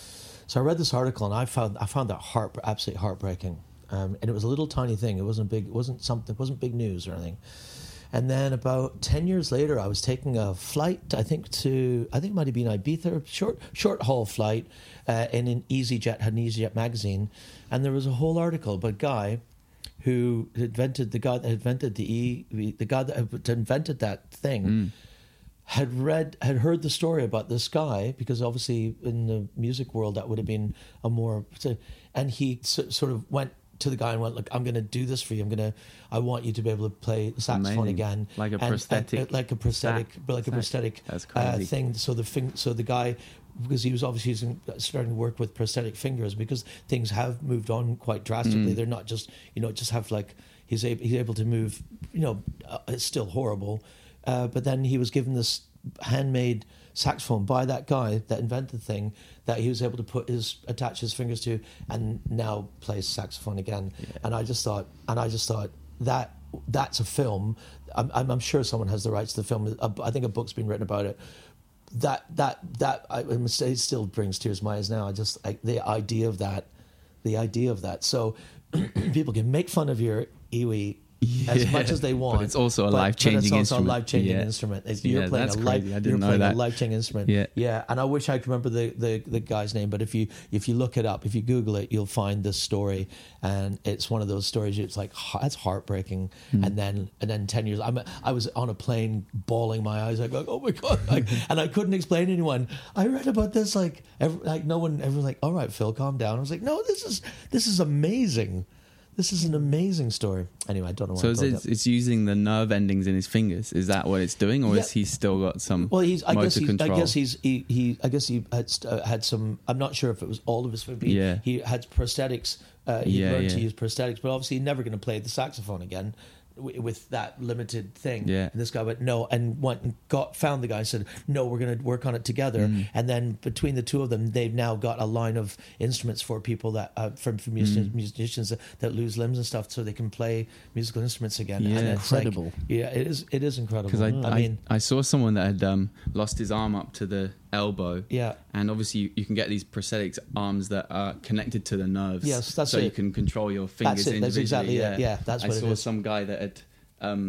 S3: So I read this article, and I found I found that heart absolutely heartbreaking. Um, and it was a little tiny thing. It wasn't big. It wasn't something. It wasn't big news or anything. And then about ten years later, I was taking a flight, I think to, I think it might have been Ibiza, short short haul flight, uh, in an EasyJet, had an EasyJet magazine. And there was a whole article about a guy who invented, the guy that invented the E, the guy that had invented that thing,
S5: Mm.
S3: had read, had heard the story about this guy, because obviously in the music world that would have been a more, and he so, sort of went to the guy and went, "Look, I'm going to do this for you. I'm going to, I want you to be able to play the saxophone
S5: Amazing.
S3: again,
S5: Like a
S3: And-
S5: prosthetic
S3: and, uh, like a prosthetic,
S5: sax-
S3: but like a
S5: sax.
S3: prosthetic
S5: That's
S3: uh,
S5: crazy.
S3: thing." So the fing, so the guy, because he was obviously using, starting to work with prosthetic fingers, because things have moved on quite drastically.
S5: Mm.
S3: They're not just, you know, just have like he's able, he's able to move. You know, uh, it's still horrible, uh, but then he was given this handmade saxophone by that guy that invented the thing that he was able to put his attach his fingers to, and now plays saxophone again.
S5: Yeah.
S3: And I just thought, and I just thought that that's a film. I'm, I'm, I'm sure someone has the rights to the film. I think a book's been written about it. That that that I, it still brings tears to my eyes now. I just I, the idea of that, the idea of that. So people can make fun of your iwi as
S5: Yeah,
S3: much as they want,
S5: but it's also a
S3: but-
S5: life-changing
S3: but it's also
S5: instrument.
S3: a life-changing
S5: Yeah.
S3: instrument. It's,
S5: Yeah,
S3: you're playing
S5: that's
S3: a life.
S5: crazy. I didn't
S3: You're
S5: know
S3: playing
S5: that.
S3: a life-changing instrument.
S5: Yeah.
S3: yeah. And I wish I could remember the, the, the guy's name, but if you if you look it up, if you Google it, you'll find this story, and it's one of those stories. It's like that's heartbreaking.
S5: Mm.
S3: And then and then ten years, I'm I was on a plane, bawling my eyes, like, oh my god, like, and I couldn't explain to anyone. I read about this, like every, like no one ever like, all right, Phil, calm down. I was like, no, this is this is amazing. This is an amazing story. Anyway, I don't know. What
S5: So
S3: I'm
S5: is
S3: talking
S5: it, it's using the nerve endings in his fingers. Is that what it's doing, or
S3: Yeah.
S5: has he still got some
S3: Well, he's. I
S5: motor
S3: guess he's.
S5: control?
S3: I guess he's. He. he I guess he had st- uh, had some. I'm not sure if it was all of his. But he,
S5: Yeah.
S3: He had prosthetics. Uh, he
S5: Yeah,
S3: learned to
S5: yeah.
S3: use prosthetics, but obviously he's never going to play the saxophone again w- with that limited thing.
S5: Yeah.
S3: And this guy went no, and went and got found the guy and said no, we're going to work on it together.
S5: Mm.
S3: And then between the two of them, they've now got a line of instruments for people that uh, for, for musicians,
S5: Mm.
S3: musicians that, that lose limbs and stuff, so they can play musical instruments again.
S5: Yeah.
S3: And it's like-
S4: Incredible.
S3: yeah, it is. It is incredible.
S5: Because I,
S3: I
S5: I,
S3: mean,
S5: I saw someone that had um, lost his arm up to the elbow.
S3: yeah.
S5: And obviously, you, you can get these prosthetics arms that are connected to the nerves.
S3: Yes, that's
S5: so
S3: it.
S5: you can control your fingers
S3: That's it. That's
S5: individually.
S3: exactly it.
S5: yeah.
S3: Yeah, that's
S5: I
S3: what it
S5: saw
S3: is.
S5: some guy that had um,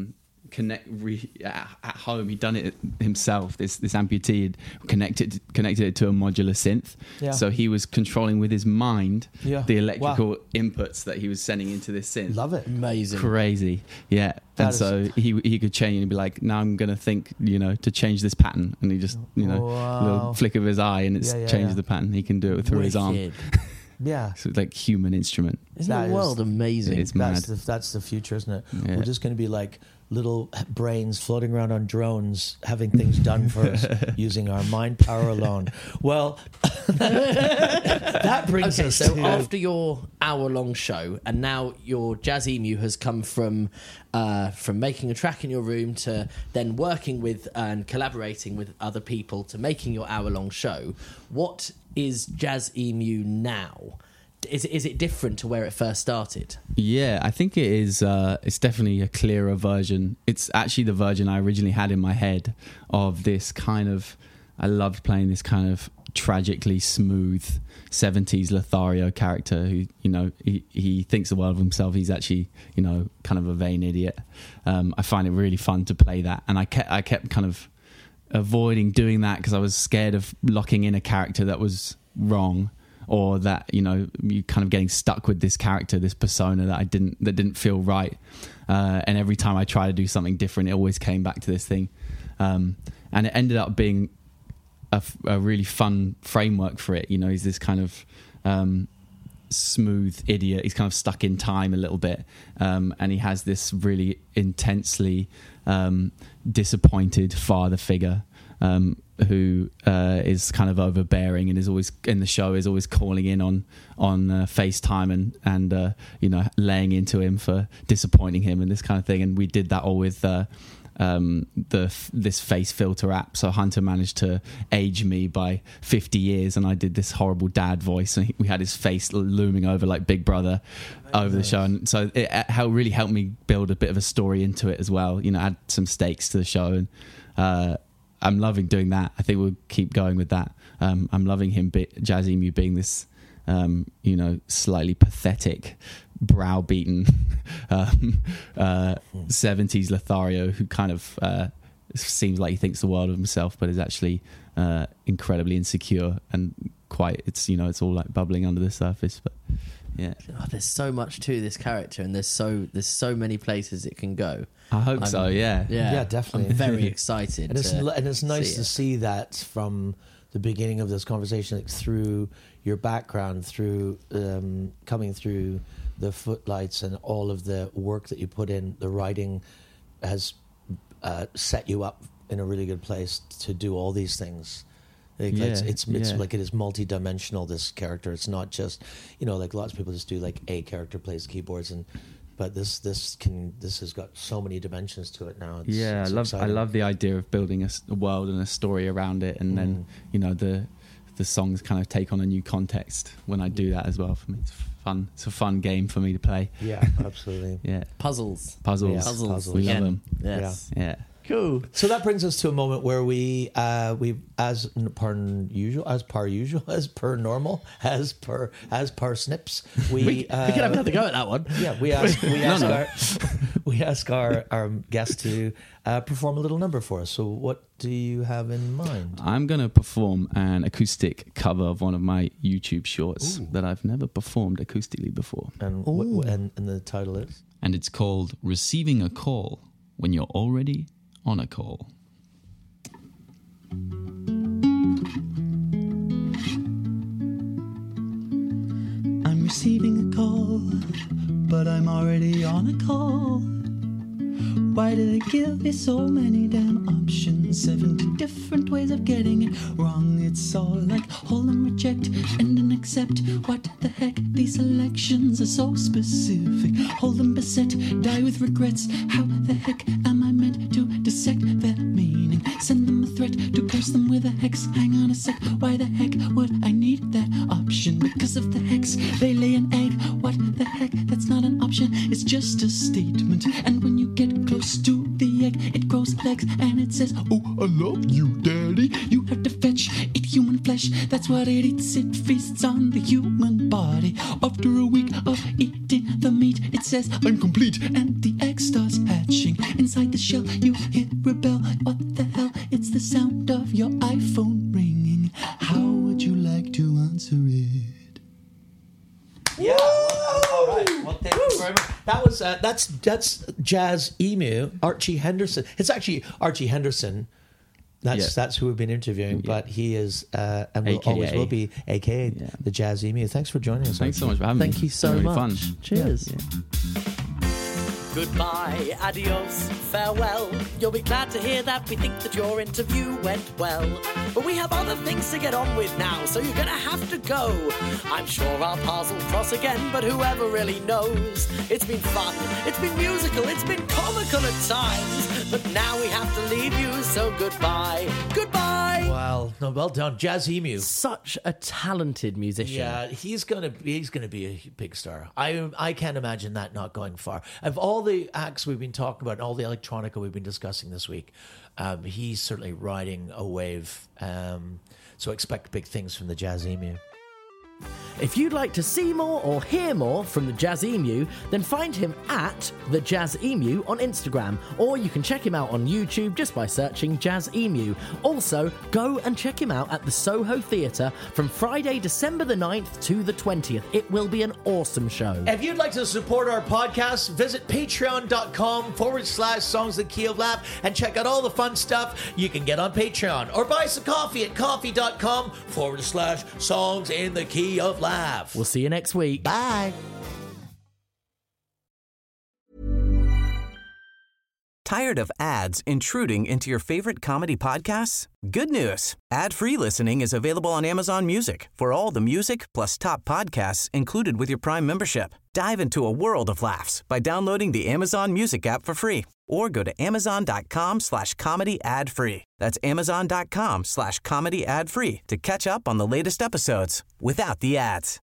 S5: connect re, at, at home. He'd done it himself. This this amputee had connected connected it to a modular synth.
S3: Yeah.
S5: So he was controlling with his mind
S3: Yeah.
S5: the electrical
S3: Wow.
S5: inputs that he was sending into this synth.
S3: Love it.
S4: Amazing.
S5: Crazy, yeah.
S3: That
S5: and
S3: is-
S5: so he he could change and be like, now I'm gonna think, you know, to change this pattern, and he just, you know,
S3: Wow.
S5: little flick of his eye, and it's
S3: Yeah, yeah,
S5: changed
S3: yeah.
S5: the pattern. He can do it through his arm.
S4: Wicked.
S3: Yeah.
S5: So it's like human instrument.
S4: Isn't
S3: That
S4: the
S3: is-
S4: world amazing?
S5: It's mad.
S3: That's the, that's the future, isn't it?
S5: Yeah.
S3: We're just going to be like little brains floating around on drones, having things done for us using our mind power alone. Well, that brings
S4: Okay,
S3: us
S4: so
S3: to...
S4: after your hour-long show, and now your Jazz Emu has come from uh, from making a track in your room to then working with and collaborating with other people to making your hour-long show. What is Jazz Emu now? Is is it different to where it first started?
S5: Yeah, I think it is. Uh, it's definitely a clearer version. It's actually the version I originally had in my head of this kind of. I loved playing this kind of tragically smooth seventies Lothario character who, you know, he, he thinks the world of himself. He's actually, you know, kind of a vain idiot. Um, I find it really fun to play that, and I kept I kept kind of avoiding doing that because I was scared of locking in a character that was wrong. Or that, you know, you kind of getting stuck with this character, this persona that I didn't that didn't feel right. Uh, and every time I try to do something different, it always came back to this thing. Um, and it ended up being a, f- a really fun framework for it. You know, he's this kind of um, smooth idiot. He's kind of stuck in time a little bit, um, and he has this really intensely um, disappointed father figure. Um, who uh, is kind of overbearing and is always in the show is always calling in on on uh, FaceTime and and uh, you know, laying into him for disappointing him and this kind of thing. And we did that all with uh, um, the this face filter app. So Hunter managed to age me by fifty years, and I did this horrible dad voice, and he, we had his face looming over like Big Brother over the show. And so it, it how really helped me build a bit of a story into it as well. You know, add some stakes to the show. And uh, I'm loving doing that. I think we'll keep going with that. Um, I'm loving him, be- Jazz Emu, being this, um, you know, slightly pathetic, browbeaten um, uh, seventies Lothario who kind of uh, seems like he thinks the world of himself, but is actually uh, incredibly insecure and quite. It's, you know, it's all like bubbling under the surface, but. Yeah,
S4: Oh, there's so much to this character, and there's so there's so many places it can go.
S5: I hope
S4: I'm-
S5: so. Yeah,
S4: Yeah,
S3: Yeah, definitely.
S4: I'm very excited.
S3: And it's
S4: to
S3: and it's nice
S4: see
S3: to
S4: it.
S3: see that from the beginning of this conversation, like through your background, through um, coming through the footlights and all of the work that you put in. The writing has uh, set you up in a really good place to do all these things. Like,
S5: Yeah,
S3: it's it's, it's
S5: yeah.
S3: like it is multi-dimensional, this character. It's not just, you know, like lots of people just do like a character plays keyboards, and but this this can this has got so many dimensions to it now. It's,
S5: yeah,
S3: it's
S5: I love
S3: exciting.
S5: I love the idea of building a, s- a world and a story around it, and then you know the the songs kind of take on a new context when I do that as well. For me, it's fun. It's a fun game for me to play.
S3: Yeah, absolutely.
S5: Yeah,
S4: puzzles,
S5: puzzles,
S3: Yeah,
S4: puzzles.
S3: puzzles.
S5: We
S4: again.
S5: love them.
S4: Yes.
S5: Yeah.
S4: Cool.
S3: So that brings us to a moment where we, uh, we as n- per usual, as per usual, as per normal, as per as per snips, we
S4: We,
S3: uh,
S4: we can have another go at that one.
S3: Yeah, we ask we
S5: No,
S3: ask
S5: no.
S3: our we ask our, our guests to uh, perform a little number for us. So what do you have in mind?
S5: I'm going to perform an acoustic cover of one of my YouTube shorts that I've never performed acoustically before.
S3: And what, and, and the title is?
S14: And it's called Receiving a Call When You're Already on a Call.
S15: I'm receiving a call, but I'm already on a call. Why do they give you so many damn options? seventy different ways of getting it wrong. It's all like hold and reject and then accept. What the heck? These selections are so specific. Hold and beset, die with regrets. How the heck am I meant to dissect their meaning? Send them a threat to curse them with a hex. Hang on a sec, why the heck would I need that option? Because of the hex, they lay an egg. What the heck? That's not an option, it's just a statement. And when you get close to the egg, it grows legs and it says, oh, I love you, daddy. You have to fetch it human flesh. That's what it eats. It feasts on the human body. After a week of eating the meat, it says, I'm complete. And the egg starts hatching inside inside the shell. You hit rebel. What the hell? It's the sound of your iPhone ringing. How would you like to answer it?
S3: Yeah. Well, all right. Well, thank you very much. That was uh, that's that's Jazz Emu, Archie Henderson. It's actually Archie Henderson. That's
S5: Yeah.
S3: that's who we've been interviewing, but he is uh, and will
S5: A K A.
S3: always will be, A K A the Jazz Emu. Thanks for joining us.
S5: Thanks so
S3: Archie.
S5: much for having me.
S4: Thank you
S5: It's
S4: so
S5: been really
S4: much.
S5: fun.
S4: Cheers.
S8: Goodbye, adios, farewell. You'll be glad to hear that we think that your interview went well. But we have other things to get on with now, so you're gonna have to go. I'm sure our paths will cross again, but whoever really knows? It's been fun, it's been musical, it's been comical at times. But now we have to leave you, so goodbye. Goodbye!
S3: Wow, no, well done, Jazz Emu.
S4: Such a talented musician.
S3: Yeah, he's gonna be, he's gonna be a big star. I I can't imagine that not going far. Of all the acts we've been talking about, all the electronica we've been discussing this week, um, he's certainly riding a wave. Um, so expect big things from the Jazz Emu.
S4: If you'd like to see more or hear more from the Jazz Emu, then find him at the Jazz Emu on Instagram, or you can check him out on YouTube just by searching Jazz Emu. Also, go and check him out at the Soho Theatre from Friday, December the ninth to the twentieth. It will be an awesome show.
S3: If you'd like to support our podcast, visit patreon.com forward slash songs the key of laugh and check out all the fun stuff you can get on Patreon. Or buy some coffee at coffee.com forward slash songs in the key of laugh.
S4: We'll see you next week.
S3: Bye.
S12: Tired of ads intruding into your favorite comedy podcasts? Good news. Ad-free listening is available on Amazon Music for all the music plus top podcasts included with your Prime membership. Dive into a world of laughs by downloading the Amazon Music app for free or go to amazon.com slash comedy ad free. That's amazon.com slash comedy ad free to catch up on the latest episodes without the ads.